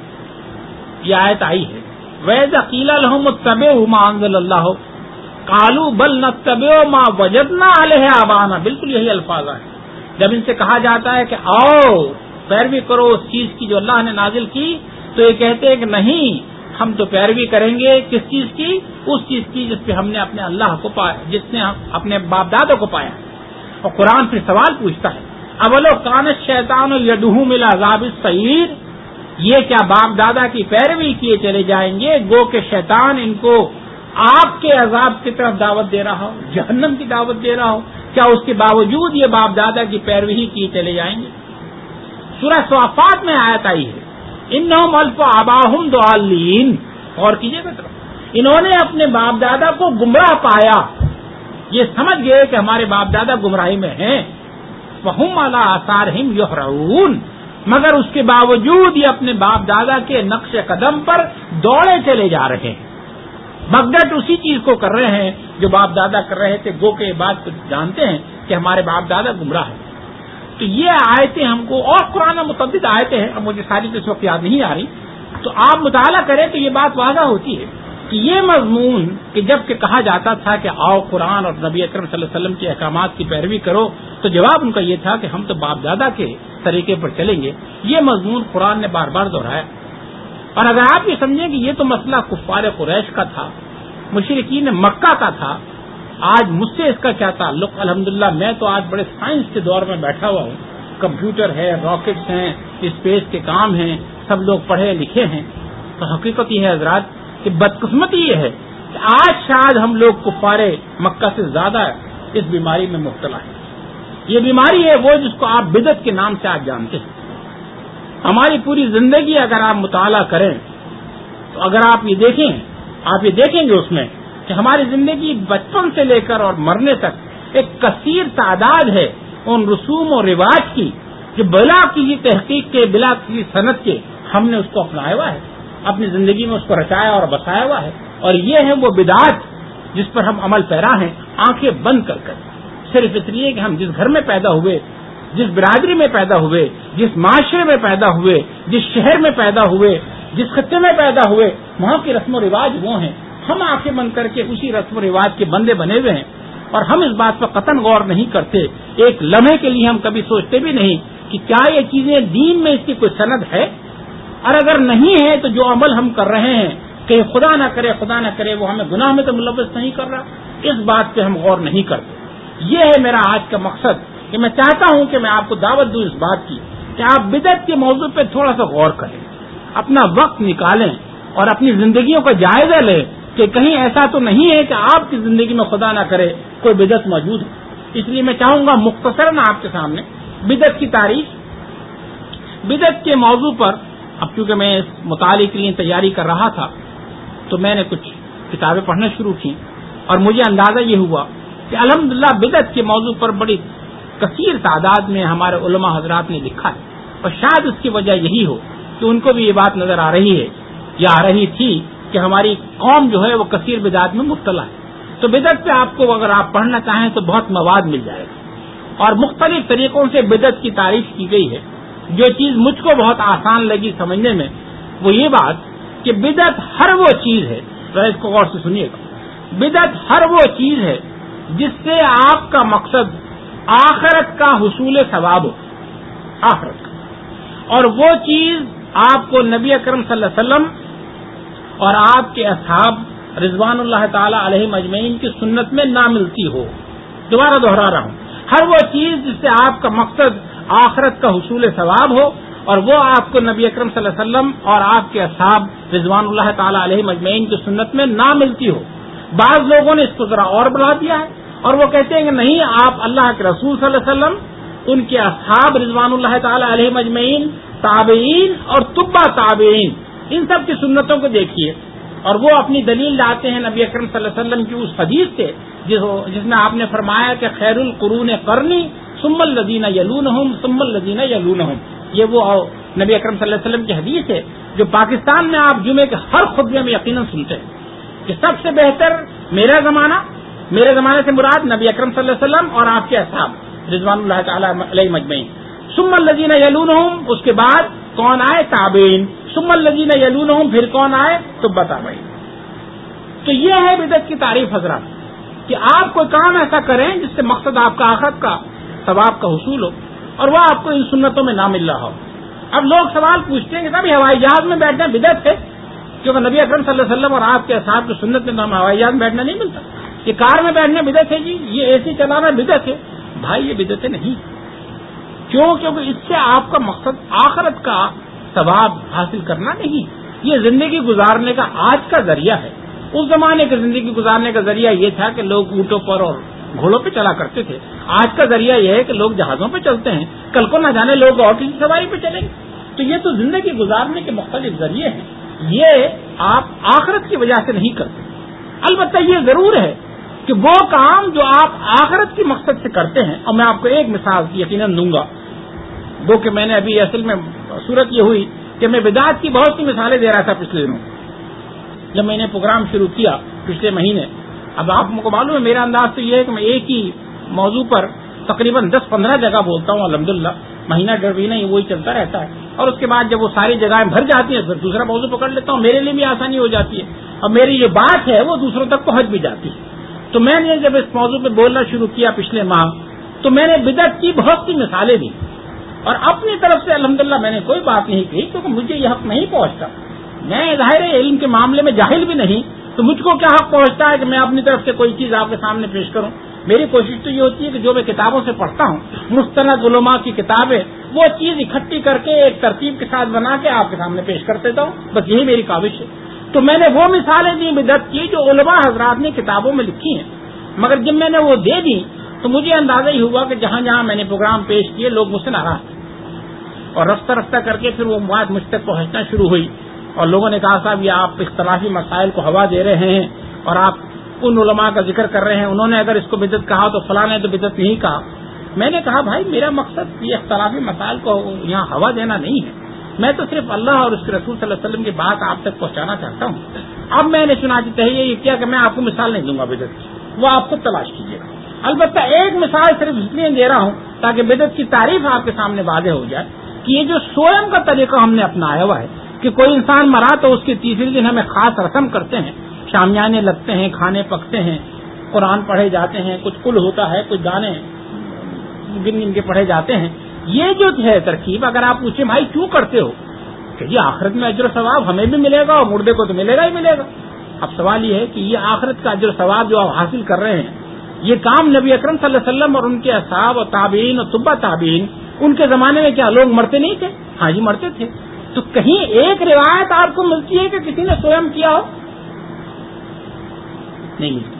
Speaker 3: یہ آیت آئی ہے وَإِذَا قِيلَ لَهُمُ اتَّبِعُوا مَا أَنزَلَ اللَّهُ قَالُوا بَلْ نَتَّبِعُ مَا وَجَدْنَا عَلَيْهِ آبَاءَنَا. بالکل یہی الفاظ ہیں. جب ان سے کہا جاتا ہے کہ آؤ پیروی کرو اس چیز کی جو اللہ نے نازل کی، تو یہ کہتے ہیں کہ نہیں، ہم تو پیروی کریں گے کس چیز کی؟ اس چیز کی جس پہ ہم نے اپنے اللہ کو پایا، جس نے اپنے باپ دادا کو پایا. اور قرآن پھر سوال پوچھتا ہے اولو کان الشیطان یدعوہم الی عذاب السعیر. یہ کیا باپ دادا کی پیروی کیے چلے جائیں گے گو کہ شیطان ان کو آگ کے عذاب کی طرف دعوت دے رہا ہو، جہنم کی دعوت دے رہا ہو؟ کیا اس کے باوجود یہ باپ دادا کی پیروی ہی کیے چلے جائیں گے؟ سورہ صافات میں آیت آئی ہے انہم الفوا آباہم ضالین. اور کیجیے گا طرف انہوں نے اپنے باپ دادا کو گمراہ پایا، یہ سمجھ گئے کہ ہمارے باپ دادا گمراہی میں ہیں. وہم علی آثارہم یہرعون. مگر اس کے باوجود یہ اپنے باپ دادا کے نقش قدم پر دوڑے چلے جا رہے ہیں، بغداد اسی چیز کو کر رہے ہیں جو باپ دادا کر رہے تھے. گو کہ یہ بات کو جانتے ہیں کہ ہمارے باپ دادا گمراہ ہیں. تو یہ آیتیں ہم کو، اور قرآن میں متعدد آیتیں ہیں، اب مجھے ساری تو اس وقت یاد نہیں آ رہی، تو آپ مطالعہ کریں تو یہ بات واضح ہوتی ہے کہ یہ مضمون کہ جب کہ کہا جاتا تھا کہ آؤ قرآن اور نبی اکرم صلی اللہ علیہ وسلم کے احکامات کی پیروی کرو، تو جواب ان کا یہ تھا کہ ہم تو باپ دادا کے طریقے پر چلیں گے. یہ مضمون قرآن نے بار بار دہرایا. اور اگر آپ یہ سمجھیں کہ یہ تو مسئلہ کفار قریش کا تھا، مشرکین مکہ کا تھا، آج مجھ سے اس کا کیا تعلق؟ الحمدللہ میں تو آج بڑے سائنس کے دور میں بیٹھا ہوا ہوں، کمپیوٹر ہے، راکٹس ہیں، اسپیس کے کام ہیں، سب لوگ پڑھے لکھے ہیں. تو حقیقت یہ ہے حضرات کہ بدقسمتی یہ ہے کہ آج شاید ہم لوگ کفار مکہ سے زیادہ اس بیماری میں مبتلا ہیں. یہ بیماری ہے وہ جس کو آپ بدعت کے نام سے آج جانتے ہیں. ہماری پوری زندگی اگر آپ مطالعہ کریں تو اگر آپ یہ دیکھیں گے اس میں کہ ہماری زندگی بچپن سے لے کر اور مرنے تک ایک کثیر تعداد ہے ان رسوم و رواج کی جو بلا کسی تحقیق کے، بلا کسی صنعت کے ہم نے اس کو اپنایا ہوا ہے، اپنی زندگی میں اس کو رچایا اور بسایا ہوا ہے. اور یہ ہے وہ بدعات جس پر ہم عمل پیرا ہیں، آنکھیں بند کر کر، صرف اس لیے کہ ہم جس گھر میں پیدا ہوئے، جس برادری میں پیدا ہوئے، جس معاشرے میں پیدا ہوئے، جس شہر میں پیدا ہوئے، جس خطے میں پیدا ہوئے، وہاں کے رسم و رواج وہ ہیں. ہم آنکھیں بند کر کے اسی رسم و رواج کے بندے بنے ہوئے ہیں، اور ہم اس بات پر قطعاً غور نہیں کرتے. ایک لمحے کے لیے ہم کبھی سوچتے بھی نہیں کہ کیا یہ چیزیں دین میں اس کی کوئی سند ہے، اور اگر نہیں ہے تو جو عمل ہم کر رہے ہیں کہ خدا نہ کرے وہ ہمیں گناہ میں تو ملوث نہیں کر رہا، اس بات پہ ہم غور نہیں کرتے. یہ ہے میرا آج کا مقصد کہ میں چاہتا ہوں کہ میں آپ کو دعوت دوں اس بات کی کہ آپ بدعت کے موضوع پہ تھوڑا سا غور کریں، اپنا وقت نکالیں اور اپنی زندگیوں کا جائزہ لیں کہ کہیں ایسا تو نہیں ہے کہ آپ کی زندگی میں خدا نہ کرے کوئی بدعت موجود ہے۔ اس لیے میں چاہوں گا مختصراً آپ کے سامنے بدعت کی تاریخ، بدعت کے موضوع پر، اب چونکہ میں اس مطالعے کے لیے تیاری کر رہا تھا تو میں نے کچھ کتابیں پڑھنا شروع کی اور مجھے اندازہ یہ ہوا کہ الحمدللہ بدعت کے موضوع پر بڑی کثیر تعداد میں ہمارے علماء حضرات نے لکھا ہے، اور شاید اس کی وجہ یہی ہو کہ ان کو بھی یہ بات نظر آ رہی ہے یا آ رہی تھی کہ ہماری قوم جو ہے وہ کثیر بدعت میں مبتلا ہے۔ تو بدعت پہ آپ کو اگر آپ پڑھنا چاہیں تو بہت مواد مل جائے گا، اور مختلف طریقوں سے بدعت کی تعریف کی گئی ہے۔ جو چیز مجھ کو بہت آسان لگی سمجھنے میں وہ یہ بات کہ بدعت ہر وہ چیز ہے، ذرا اس کو غور سے سنیے گا، بدعت ہر وہ چیز ہے جس سے آپ کا مقصد آخرت کا حصول ثواب ہو، آخرت کا، اور وہ چیز آپ کو نبی اکرم صلی اللہ علیہ وسلم اور آپ کے اصحاب رضوان اللہ تعالی علیہم اجمعین کی سنت میں نہ ملتی ہو۔ دوبارہ دوہرا رہا ہوں، ہر وہ چیز جس سے آپ کا مقصد آخرت کا حصول ثواب ہو اور وہ آپ کو نبی اکرم صلی اللہ علیہ وسلم اور آپ کے اصحاب رضوان اللہ تعالی علیہم اجمعین کی سنت میں نہ ملتی ہو۔ بعض لوگوں نے اس کو ذرا اور بڑھا دیا ہے اور وہ کہتے ہیں کہ نہیں، آپ اللہ کے رسول صلی اللہ علیہ وسلم، ان کے اصحاب رضوان اللہ تعالی علیہم اجمعین، تابعین اور تبع تابعین، ان سب کی سنتوں کو دیکھیے، اور وہ اپنی دلیل لاتے ہیں نبی اکرم صلی اللہ علیہ وسلم کی اس حدیث سے جس میں آپ نے فرمایا کہ خیر القرون قرنی ثم الذین یلونہم ثم الذین یلونہم۔ یہ وہ نبی اکرم صلی اللہ علیہ وسلم کی حدیث ہے جو پاکستان میں آپ جمعے کے ہر خطبے میں یقیناً سنتے ہیں کہ سب سے بہتر میرا زمانہ، میرے زمانے سے مراد نبی اکرم صلی اللہ علیہ وسلم اور آپ کے اصحاب رضوان اللہ تعالی علیہم اجمعین، ثم الذین یلونہم، اس کے بعد کون آئے؟ تابعین، ثم الذین یلونہم، پھر کون آئے؟ تبع تابعین۔ تو یہ ہے بدعت کی تعریف حضرات، کہ آپ کوئی کام ایسا کریں جس سے مقصد آپ کا آخرت کا ثواب کا حصول ہو اور وہ آپ کو ان سنتوں میں نہ مل رہا ہو۔ اب لوگ سوال پوچھتے ہیں کہ صاحب ہوائی جہاز میں بیٹھنا بدعت ہے، کیونکہ نبی اکرم صلی اللہ علیہ وسلم اور آپ کے اصحاب کی سنت میں تو ہم ہوائی جہاز میں بیٹھنا نہیں ملتا۔ یہ کار میں بیٹھنا بدعت ہے جی، یہ اے سی چلانا بدعت ہے۔ بھائی یہ بدعت نہیں، کیونکہ اس سے آپ کا مقصد آخرت کا ثواب حاصل کرنا نہیں، یہ زندگی گزارنے کا آج کا ذریعہ ہے۔ اس زمانے کے زندگی گزارنے کا ذریعہ یہ تھا کہ لوگ اونٹوں پر اور گھوڑوں پہ چلا کرتے تھے، آج کا ذریعہ یہ ہے کہ لوگ جہازوں پہ چلتے ہیں، کل کو نہ جانے لوگ اور کسی سواری پہ چلیں گے۔ تو یہ تو زندگی گزارنے کے مختلف ذریعے ہیں، یہ آپ آخرت کی وجہ سے نہیں کرتے۔ البتہ یہ ضرور ہے کہ وہ کام جو آپ آخرت کے مقصد سے کرتے ہیں، اور میں آپ کو ایک مثال یقیناً دوں گا، وہ کہ میں نے ابھی اصل میں صورت یہ ہوئی کہ میں بدعت کی بہت سی مثالیں دے رہا تھا پچھلے دنوں جب میں نے پروگرام شروع کیا پچھلے مہینے۔ اب آپ کو معلوم ہے میرا انداز تو یہ ہے کہ میں ایک ہی موضوع پر تقریباً 10-15 جگہ بولتا ہوں، الحمدللہ مہینہ ڈیڑھ مہینہ وہی چلتا رہتا ہے، اور اس کے بعد جب وہ ساری جگہیں بھر جاتی ہیں پھر دوسرا موضوع پکڑ لیتا ہوں، میرے لیے بھی آسانی ہو جاتی ہے اور میری یہ بات ہے وہ دوسروں تک پہنچ بھی جاتی ہے۔ تو میں نے جب اس موضوع پہ بولنا شروع کیا پچھلے ماہ تو میں نے بدعت کی بہت سی مثالیں دی، اور اپنی طرف سے الحمدللہ میں نے کوئی بات نہیں کی، کیونکہ مجھے یہ حق نہیں پہنچتا، میں ظاہر علم کے معاملے میں جاہل بھی نہیں، تو مجھ کو کیا حق پہنچتا ہے کہ میں اپنی طرف سے کوئی چیز آپ کے سامنے پیش کروں۔ میری کوشش تو یہ ہوتی ہے کہ جو میں کتابوں سے پڑھتا ہوں، مستند علماء کی کتابیں، وہ چیز اکٹھی کر کے ایک ترتیب کے ساتھ بنا کے آپ کے سامنے پیش کر دیتا ہوں، بس یہی میری کاوش ہے۔ تو میں نے وہ مثالیں دی بدعت کی جو علماء حضرات نے کتابوں میں لکھی ہیں، مگر جب میں نے وہ دے دی تو مجھے اندازہ ہی ہوا کہ جہاں جہاں میں نے پروگرام پیش کیے لوگ مجھ سے ناراض تھے، اور رفتہ رفتہ کر کے پھر وہ بات مجھ تک پہنچنا شروع ہوئی، اور لوگوں نے کہا صاحب یہ آپ اختلافی مسائل کو ہوا دے رہے ہیں اور آپ ان علماء کا ذکر کر رہے ہیں، انہوں نے اگر اس کو بدعت کہا تو فلاں نے تو بدعت نہیں کہا۔ میں نے کہا بھائی میرا مقصد یہ اختلافی مسائل کو یہاں ہوا دینا نہیں ہے، میں تو صرف اللہ اور اس کے رسول صلی اللہ علیہ وسلم کی بات آپ تک پہنچانا چاہتا ہوں۔ اب میں نے چنانچہ تہیہ یہ کیا کہ میں آپ کو مثال نہیں دوں گا بدعت کی، وہ آپ خود تلاش کیجیے گا۔ البتہ ایک مثال صرف اس لیے دے رہا ہوں تاکہ بدعت کی تعریف آپ کے سامنے واضح ہو جائے کہ یہ جو سوئم کا طریقہ ہم نے اپنایا ہوا ہے کہ کوئی انسان مرا تو اس کے تیسرے دن ہمیں خاص رسم کرتے ہیں، شامیانے لگتے ہیں، کھانے پکتے ہیں، قرآن پڑھے جاتے ہیں، کچھ کل ہوتا ہے، کچھ گانے گن گن کے پڑھے جاتے ہیں۔ یہ جو ہے ترکیب، اگر آپ پوچھیں بھائی کیوں کرتے ہو کہ یہ آخرت میں اجر و ثواب ہمیں بھی ملے گا اور مردے کو تو ملے گا ہی ملے گا۔ اب سوال یہ ہے کہ یہ آخرت کا اجر و ثواب جو آپ حاصل کر رہے ہیں یہ کام نبی اکرم صلی اللہ علیہ وسلم اور ان کے اصحاب اور تابعین اور تبع تابعین، ان کے زمانے میں کیا لوگ مرتے نہیں تھے؟ ہاں جی مرتے تھے. تو کہیں ایک روایت آپ کو ملتی ہے کہ کسی نے سوئم کیا ہو؟ نہیں ملتی.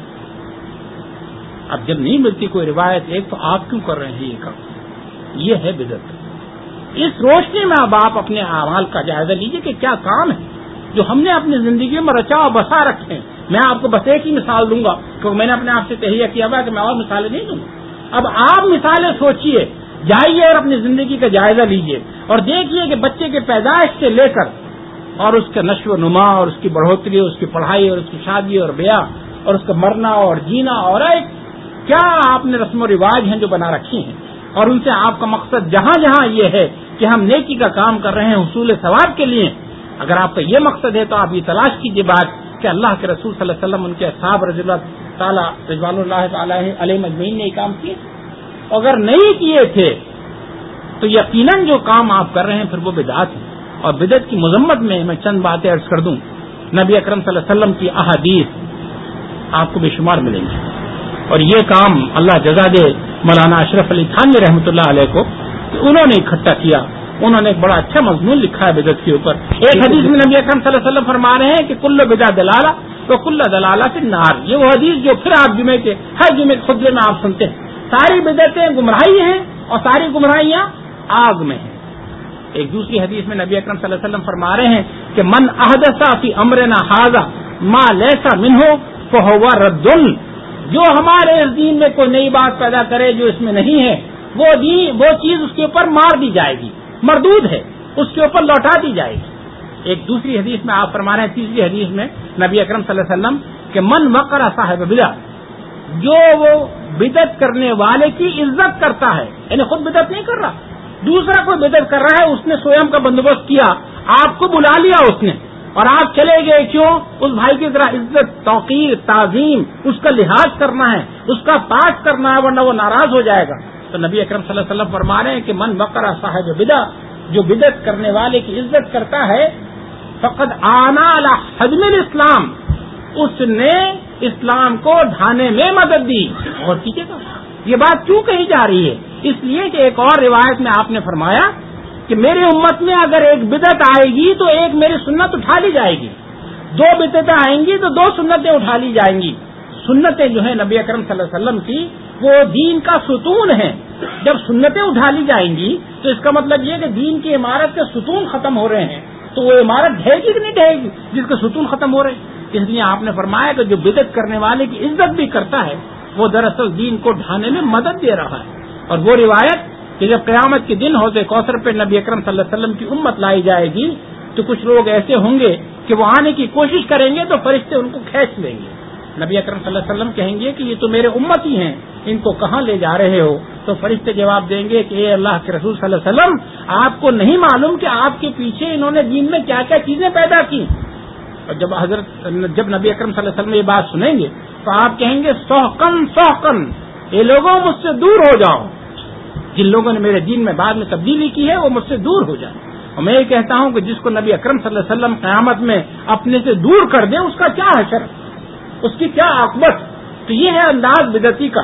Speaker 3: اب جب نہیں ملتی کوئی روایت ایک، تو آپ کیوں کر رہے ہیں یہ کام؟ یہ ہے بدعت. اس روشنی میں اب آپ اپنے اعمال کا جائزہ لیجئے کہ کیا کام ہے جو ہم نے اپنی زندگی میں رچا اور بسا رکھے ہیں. میں آپ کو بس ایک ہی مثال دوں گا کیونکہ میں نے اپنے آپ سے تہیہ کیا ہوا کہ میں اور مثالیں نہیں دوں گا. اب آپ مثالیں سوچئے، جائیے اور اپنی زندگی کا جائزہ لیجئے اور دیکھیے کہ بچے کے پیدائش سے لے کر اور اس کا نشو و نما اور اس کی بڑھوتری، اس کی پڑھائی اور اس کی شادی اور بیاہ اور اس کا مرنا اور جینا اور ایک کیا آپ نے رسم و رواج ہیں جو بنا رکھی ہیں، اور ان سے آپ کا مقصد جہاں جہاں یہ ہے کہ ہم نیکی کا کام کر رہے ہیں حصول ثواب کے لیے. اگر آپ کا یہ مقصد ہے تو آپ یہ تلاش کیجیے بات کہ اللہ کے رسول صلی اللہ علیہ وسلم، ان کے اصحاب رضی اللہ تعالی رضوان اللہ تعالی علیہ اجمعین نے یہ کام کیے. اگر نہیں کیے تھے تو یقیناً جو کام آپ کر رہے ہیں پھر وہ بدعت ہے. اور بدعت کی مذمت میں چند باتیں عرض کر دوں. نبی اکرم صلی اللہ علیہ وسلم کی احادیث آپ کو بے شمار ملیں گی، اور یہ کام اللہ جزا دے مولانا اشرف علی تھانوی رحمۃ اللہ علیہ کو، انہوں نے اکٹھا کیا. انہوں نے ایک بڑا اچھا مضمون لکھا ہے بدعت کے اوپر. ایک حدیث میں نبی اکرم صلی اللہ علیہ وسلم فرما رہے ہیں کہ کل بدعۃ دلالہ تو کل دلالہ فی النار. یہ وہ حدیث جو پھر آپ جمعے کے ہر جمعے کے خطبے میں آپ سنتے ہیں. ساری بدعتیں گمراہی ہیں اور ساری گمراہیاں آگ میں ہیں. ایک دوسری حدیث میں نبی اکرم صلی اللہ علیہ وسلم فرما رہے ہیں کہ من احدث فی امرنا ھذا ما لیس منہ فہو رد. جو ہمارے اس دین میں کوئی نئی بات پیدا کرے جو اس میں نہیں ہے، وہ چیز اس کے اوپر مار دی جائے گی، مردود ہے، اس کے اوپر لوٹا دی جائے گی. ایک دوسری حدیث میں آپ فرما رہے ہیں، تیسری حدیث میں نبی اکرم صلی اللہ علیہ وسلم کہ من وقر صاحب بدعہ، جو وہ بدعت کرنے والے کی عزت کرتا ہے، یعنی خود بدعت نہیں کر رہا، دوسرا کوئی بدعت کر رہا ہے، اس نے سویم کا بندوبست کیا، آپ کو بلا لیا اس نے اور آپ چلے گئے. کیوں؟ اس بھائی کی ذرا عزت، توقیر، تعظیم، اس کا لحاظ کرنا ہے، اس کا پاس کرنا ہے، ورنہ وہ ناراض ہو جائے گا. تو نبی اکرم صلی اللہ علیہ وسلم فرما رہے ہیں کہ من وقر صاحب بدعہ، جو بدعت کرنے والے کی عزت کرتا ہے، فقد آنا علی حجم الاسلام، اس نے اسلام کو ڈھانے میں مدد دی. اور کیجیے گا یہ بات کیوں کہی جا رہی ہے؟ اس لیے کہ ایک اور روایت میں آپ نے فرمایا کہ میری امت میں اگر ایک بدعت آئے گی تو ایک میری سنت اٹھا لی جائے گی، دو بدعتیں آئیں گی تو دو سنتیں اٹھا لی جائیں گی. سنتیں جو ہیں نبی اکرم صلی اللہ علیہ وسلم کی وہ دین کا ستون ہیں. جب سنتیں اٹھا لی جائیں گی تو اس کا مطلب یہ کہ دین کی عمارت کے ستون ختم ہو رہے ہیں، تو وہ عمارت ڈھہے گی کہ نہیں ڈھہے گی جس کے ستون ختم ہو رہے ہیں. اس لیے آپ نے فرمایا کہ جو بدعت کرنے والے کی عزت بھی کرتا ہے وہ دراصل دین کو ڈھانے میں مدد دے رہا ہے. اور وہ روایت کہ جب قیامت کے دن حوض کوثر پہ نبی اکرم صلی اللہ علیہ وسلم کی امت لائی جائے گی تو کچھ لوگ ایسے ہوں گے کہ وہ آنے کی کوشش کریں گے تو فرشتے ان کو کھینچ لیں گے. نبی اکرم صلی اللہ علیہ وسلم کہیں گے کہ یہ تو میرے امت ہی ہیں، ان کو کہاں لے جا رہے ہو؟ تو فرشتے جواب دیں گے کہ اے اللہ کے رسول صلی اللہ علیہ وسلم، آپ کو نہیں معلوم کہ آپ کے پیچھے انہوں نے دین میں کیا کیا چیزیں پیدا کی؟ اور جب نبی اکرم صلی اللہ علیہ وسلم یہ بات سنیں گے تو آپ کہیں گے سحقن سحقن، یہ لوگوں مجھ سے دور ہو جاؤ. جن لوگوں نے میرے دین میں بعد میں تبدیلی کی ہے وہ مجھ سے دور ہو جائے. اور میں یہ کہتا ہوں کہ جس کو نبی اکرم صلی اللہ علیہ وسلم قیامت میں اپنے سے دور کر دیں اس کا کیا حشر، اس کی کیا عاقبت. تو یہ ہے انداز بدعتی کا.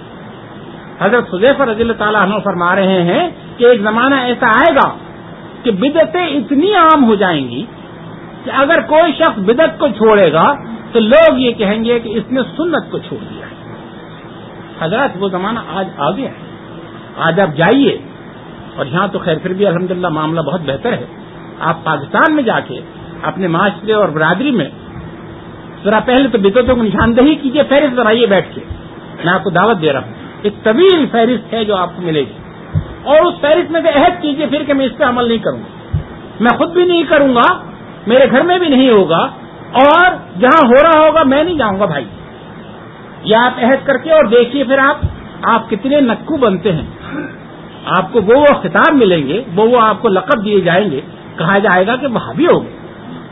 Speaker 3: حضرت حذیفہ رضی اللہ تعالیٰ عنہ فرما رہے ہیں کہ ایک زمانہ ایسا آئے گا کہ بدعتیں اتنی عام ہو جائیں گی کہ اگر کوئی شخص بدعت کو چھوڑے گا تو لوگ یہ کہیں گے کہ اس نے سنت کو چھوڑ دیا. حضرات وہ زمانہ آج آ گیا ہے. آج آپ جائیے، اور یہاں تو خیر پھر بھی الحمدللہ معاملہ بہت بہتر ہے. آپ پاکستان میں جا کے اپنے معاشرے اور برادری میں ذرا پہلے تو بدعتوں کو نشاندہی کیجیے، فہرست بنائیے بیٹھ کے. میں آپ کو دعوت دے رہا ہوں، ایک طویل فہرست ہے جو آپ کو ملے گی، اور اس فہرست میں سے عہد کیجیے پھر کہ میں اس پہ عمل نہیں کروں گا. میں خود بھی نہیں کروں گا، میرے گھر میں بھی نہیں ہوگا، اور جہاں ہو رہا ہوگا میں نہیں جاؤں گا بھائی. یا آپ عہد کر کے اور دیکھیے پھر آپ کتنے نکو بنتے ہیں. آپ کو وہ خطاب ملیں گے، وہ آپ کو لقب دیے جائیں گے، کہا جائے گا کہ وہابی ہو گئے.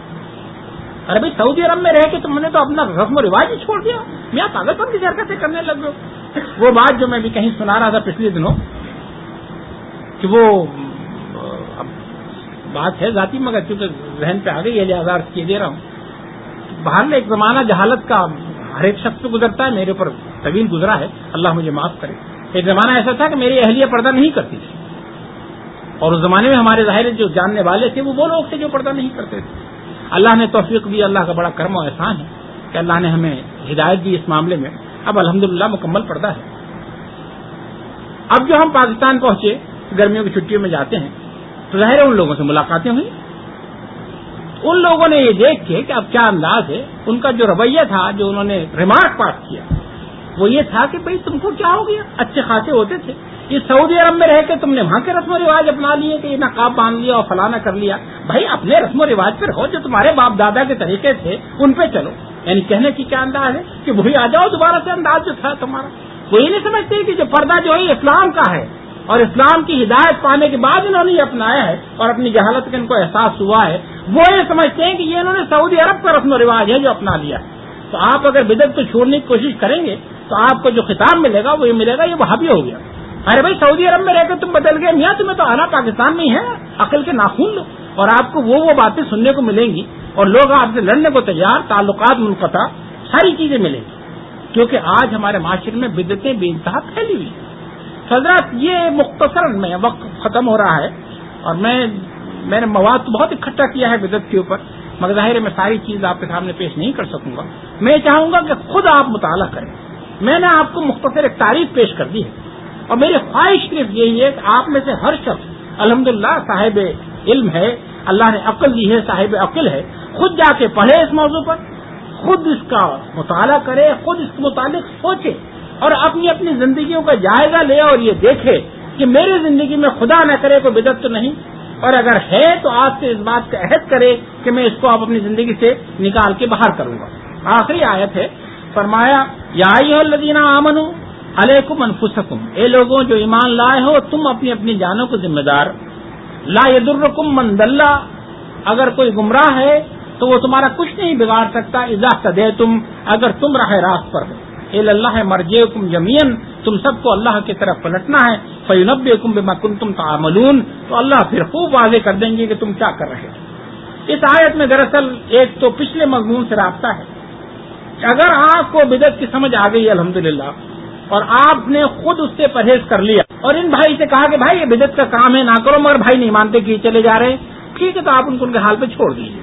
Speaker 3: ارے بھائی سعودی عرب میں رہ کے تم نے تو اپنا رسم و رواج ہی چھوڑ دیا، میاں پاگل پن کی حرکتیں کرنے لگ گئے. وہ بات جو میں بھی کہیں سنا رہا تھا پچھلے دنوں کہ وہ بات ہے ذاتی مگر چونکہ ذہن پہ آ گئی ہے لہٰذا عرض کیے دے رہا ہوں. باہر میں ایک زمانہ جہالت کا ہر ایک شخص پہ گزرتا ہے، میرے اوپر طویل گزرا ہے، اللہ مجھے معاف کرے. ایک زمانہ ایسا تھا کہ میری اہلیہ پردہ نہیں کرتی تھی، اور اس زمانے میں ہمارے ظاہر جو جاننے والے تھے وہ لوگ تھے جو پردہ نہیں کرتے تھے. اللہ نے توفیق دی، اللہ کا بڑا کرم و احسان ہے کہ اللہ نے ہمیں ہدایت دی اس معاملے میں. اب الحمدللہ مکمل پردہ ہے. اب جو ہم پاکستان پہنچے، گرمیوں کی چھٹیوں میں جاتے ہیں تو ظاہر ان لوگوں سے ملاقاتیں ہوئی. ان لوگوں نے یہ دیکھ کے کہ اب کیا انداز ہے، ان کا جو رویہ تھا، جو انہوں نے ریمارک پاس کیا وہ یہ تھا کہ بھئی تم کو کیا ہو گیا، اچھے خاصے ہوتے تھے، یہ سعودی عرب میں رہ کے تم نے وہاں کے رسم و رواج اپنا لیے کہ یہ نقاب باندھ لیا اور فلانا کر لیا. بھائی اپنے رسم و رواج پر ہو، جو تمہارے باپ دادا کے طریقے تھے ان پہ چلو. یعنی کہنے کی کیا انداز ہے کہ وہی آ جاؤ دوبارہ سے انداز جو تھا تمہارا. وہ یہ نہیں سمجھتے کہ جو پردہ جو ہے اسلام کا ہے، اور اسلام کی ہدایت پانے کے بعد انہوں نے یہ اپنایا ہے اور اپنی جہالت کا ان کو احساس ہوا ہے. وہ یہ سمجھتے ہیں کہ یہ انہوں نے سعودی عرب کا رسم و رواج ہے جو اپنا لیا ہے. تو آپ اگر بدعت کو چھوڑنے کی کوشش کریں گے تو آپ کو جو خطاب ملے گا وہ یہ ملے گا یہ وہابی ہو گیا. ارے بھائی سعودی عرب میں رہ کے تم بدل گئے میاں، تمہیں تو آنا پاکستان میں ہی ہے، عقل کے ناخون لو. اور آپ کو وہ باتیں سننے کو ملیں گی اور لوگ آپ سے لڑنے کو تیار، تعلقات منقطع، ساری چیزیں ملیں گی. کیونکہ آج ہمارے معاشرے میں بدعتیں بے انتہا پھیلی ہوئی. حضرات یہ مختصر میں وقت ختم ہو رہا ہے اور میں نے مواد تو بہت اکٹھا کیا ہے بدعت کے اوپر، مگر ظاہر ہے میں ساری چیز آپ کے سامنے پیش نہیں کر سکوں گا. میں چاہوں گا کہ خود آپ مطالعہ کریں. میں نے آپ کو مختصر ایک تعریف پیش کر دی ہے اور میری خواہش صرف یہی ہے کہ آپ میں سے ہر شخص الحمدللہ صاحب علم ہے، اللہ نے عقل دی ہے، صاحب عقل ہے، خود جا کے پڑھے اس موضوع پر، خود اس کا مطالعہ کرے، خود اس کے متعلق سوچے اور اپنی اپنی زندگیوں کا جائزہ لے اور یہ دیکھے کہ میری زندگی میں خدا نہ کرے کوئی بدعت تو نہیں، اور اگر ہے تو آج سے اس بات کا عہد کرے کہ میں اس کو اب اپنی زندگی سے نکال کے باہر کروں گا. آخری آیت ہے، فرمایا یا ایھا الذین آمنوا علیکم انفسکم، اے لوگوں جو ایمان لائے ہو تم اپنی اپنی جانوں کو ذمہ دار. لا یضرکم من ضل، اگر کوئی گمراہ ہے تو وہ تمہارا کچھ نہیں بگاڑ سکتا. اذا اهتدیتم، اگر تم راہ راست پر ہو. الی اللہ مرجعکم جمیعا، تم سب کو اللہ کی طرف پلٹنا ہے. فینبئکم بما کنتم تعملون، تو اللہ پھر خوب واضح کر دیں گے کہ تم کیا کر رہے ہو. اس آیت میں دراصل ایک تو پچھلے مضمون سے رابطہ ہے. اگر آپ کو بدعت کی سمجھ آ گئی الحمدللہ اور آپ نے خود اس سے پرہیز کر لیا اور ان بھائی سے کہا کہ بھائی یہ بدعت کا کام ہے نہ کرو، مگر بھائی نہیں مانتے کہ چلے جا رہے ہیں، ٹھیک ہے تو آپ ان کو ان کے حال پہ چھوڑ دیجیے،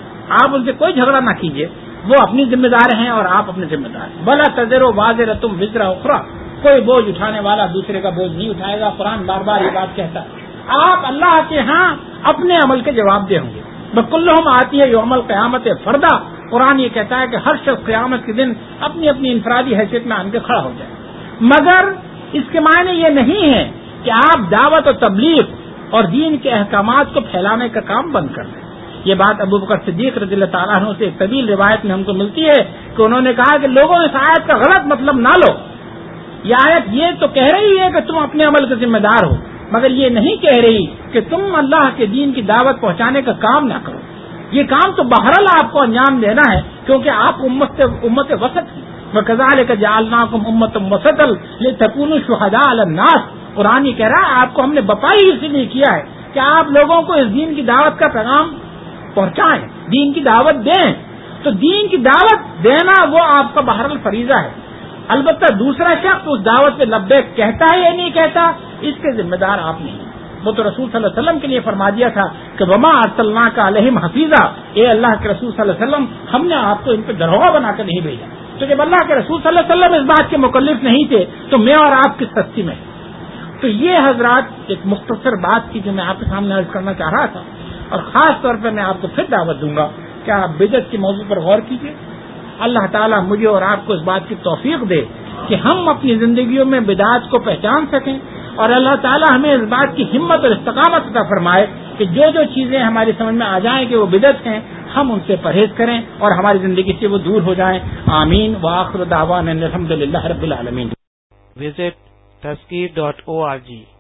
Speaker 3: آپ ان سے کوئی جھگڑا نہ کیجیے. وہ اپنی ذمہ دار ہیں اور آپ اپنے ذمہ دار ہیں. بلا تذروا وازرۃ وزر اخرى، کوئی بوجھ اٹھانے والا دوسرے کا بوجھ نہیں اٹھائے گا. قرآن بار بار یہ بات کہتا ہے. آپ اللہ کے ہاں اپنے عمل کے جواب دہ ہوں گے. بکلہم آتی ہے یوم القیامت فردا، قرآن یہ کہتا ہے کہ ہر شخص قیامت کے دن اپنی اپنی انفرادی حیثیت میں آن کے کھڑا ہو جائے. مگر اس کے معنی یہ نہیں ہے کہ آپ دعوت و تبلیغ اور دین کے احکامات کو پھیلانے کا کام بند کر دیں. یہ بات ابو بکر صدیق رضی اللہ تعالیٰ عنہ سے ایک طویل روایت میں ہم کو ملتی ہے کہ انہوں نے کہا کہ لوگوں اس آیت کا غلط مطلب نہ لو. یہ آیت یہ تو کہہ رہی ہے کہ تم اپنے عمل کے ذمہ دار ہو، مگر یہ نہیں کہہ رہی کہ تم اللہ کے دین کی دعوت پہنچانے کا کام نہ کرو. یہ کام تو بہرحال آپ کو انجام دینا ہے کیونکہ آپ امت وسط ہیں. وَكَذَلِكَ جَعَلْنَاكُمْ أُمَّةً وَسَطًا لِتَكُونُوا شُهَدَاءَ عَلَى النَّاسِ. قرآن یہ کہہ رہا ہے آپ کو ہم نے بپائی اسی لیے کیا ہے کہ آپ لوگوں کو اس دین کی دعوت کا پیغام پہنچائیں، دین کی دعوت دیں. تو دین کی دعوت دینا وہ آپ کا بہرحال فریضہ ہے. البتہ دوسرا شخص اس دعوت پہ لبیک کہتا ہے یا نہیں کہتا اس کے ذمہ دار آپ نہیں. وہ تو رسول صلی اللہ علیہ وسلم کے لیے فرما دیا تھا کہ وما ارسلناک علیہم حفیظا، اے اللہ کے رسول صلی اللہ علیہ وسلم ہم نے آپ کو ان پہ دروغہ بنا کر نہیں بھیجا. تو جب اللہ کے رسول صلی اللہ علیہ وسلم اس بات کے مکلف نہیں تھے تو میں اور آپ کس سستی میں. تو یہ حضرات ایک مختصر بات کی جو میں آپ کے سامنے عرض کرنا چاہ رہا تھا، اور خاص طور پہ میں آپ کو پھر دعوت دوں گا کہ آپ بدعت کے موضوع پر غور کیجیے. اللہ تعالیٰ مجھے اور آپ کو اس بات کی توفیق دے کہ ہم اپنی زندگیوں میں بدعات کو پہچان سکیں، اور اللہ تعالیٰ ہمیں اس بات کی ہمت اور استقامت عطا فرمائے کہ جو چیزیں ہماری سمجھ میں آ جائیں کہ وہ بدعت ہیں ہم ان سے پرہیز کریں اور ہماری زندگی سے وہ دور ہو جائیں. آمین. وآخر دعوانا الحمدللہ رب العالمین.
Speaker 4: Visit Tazkir.org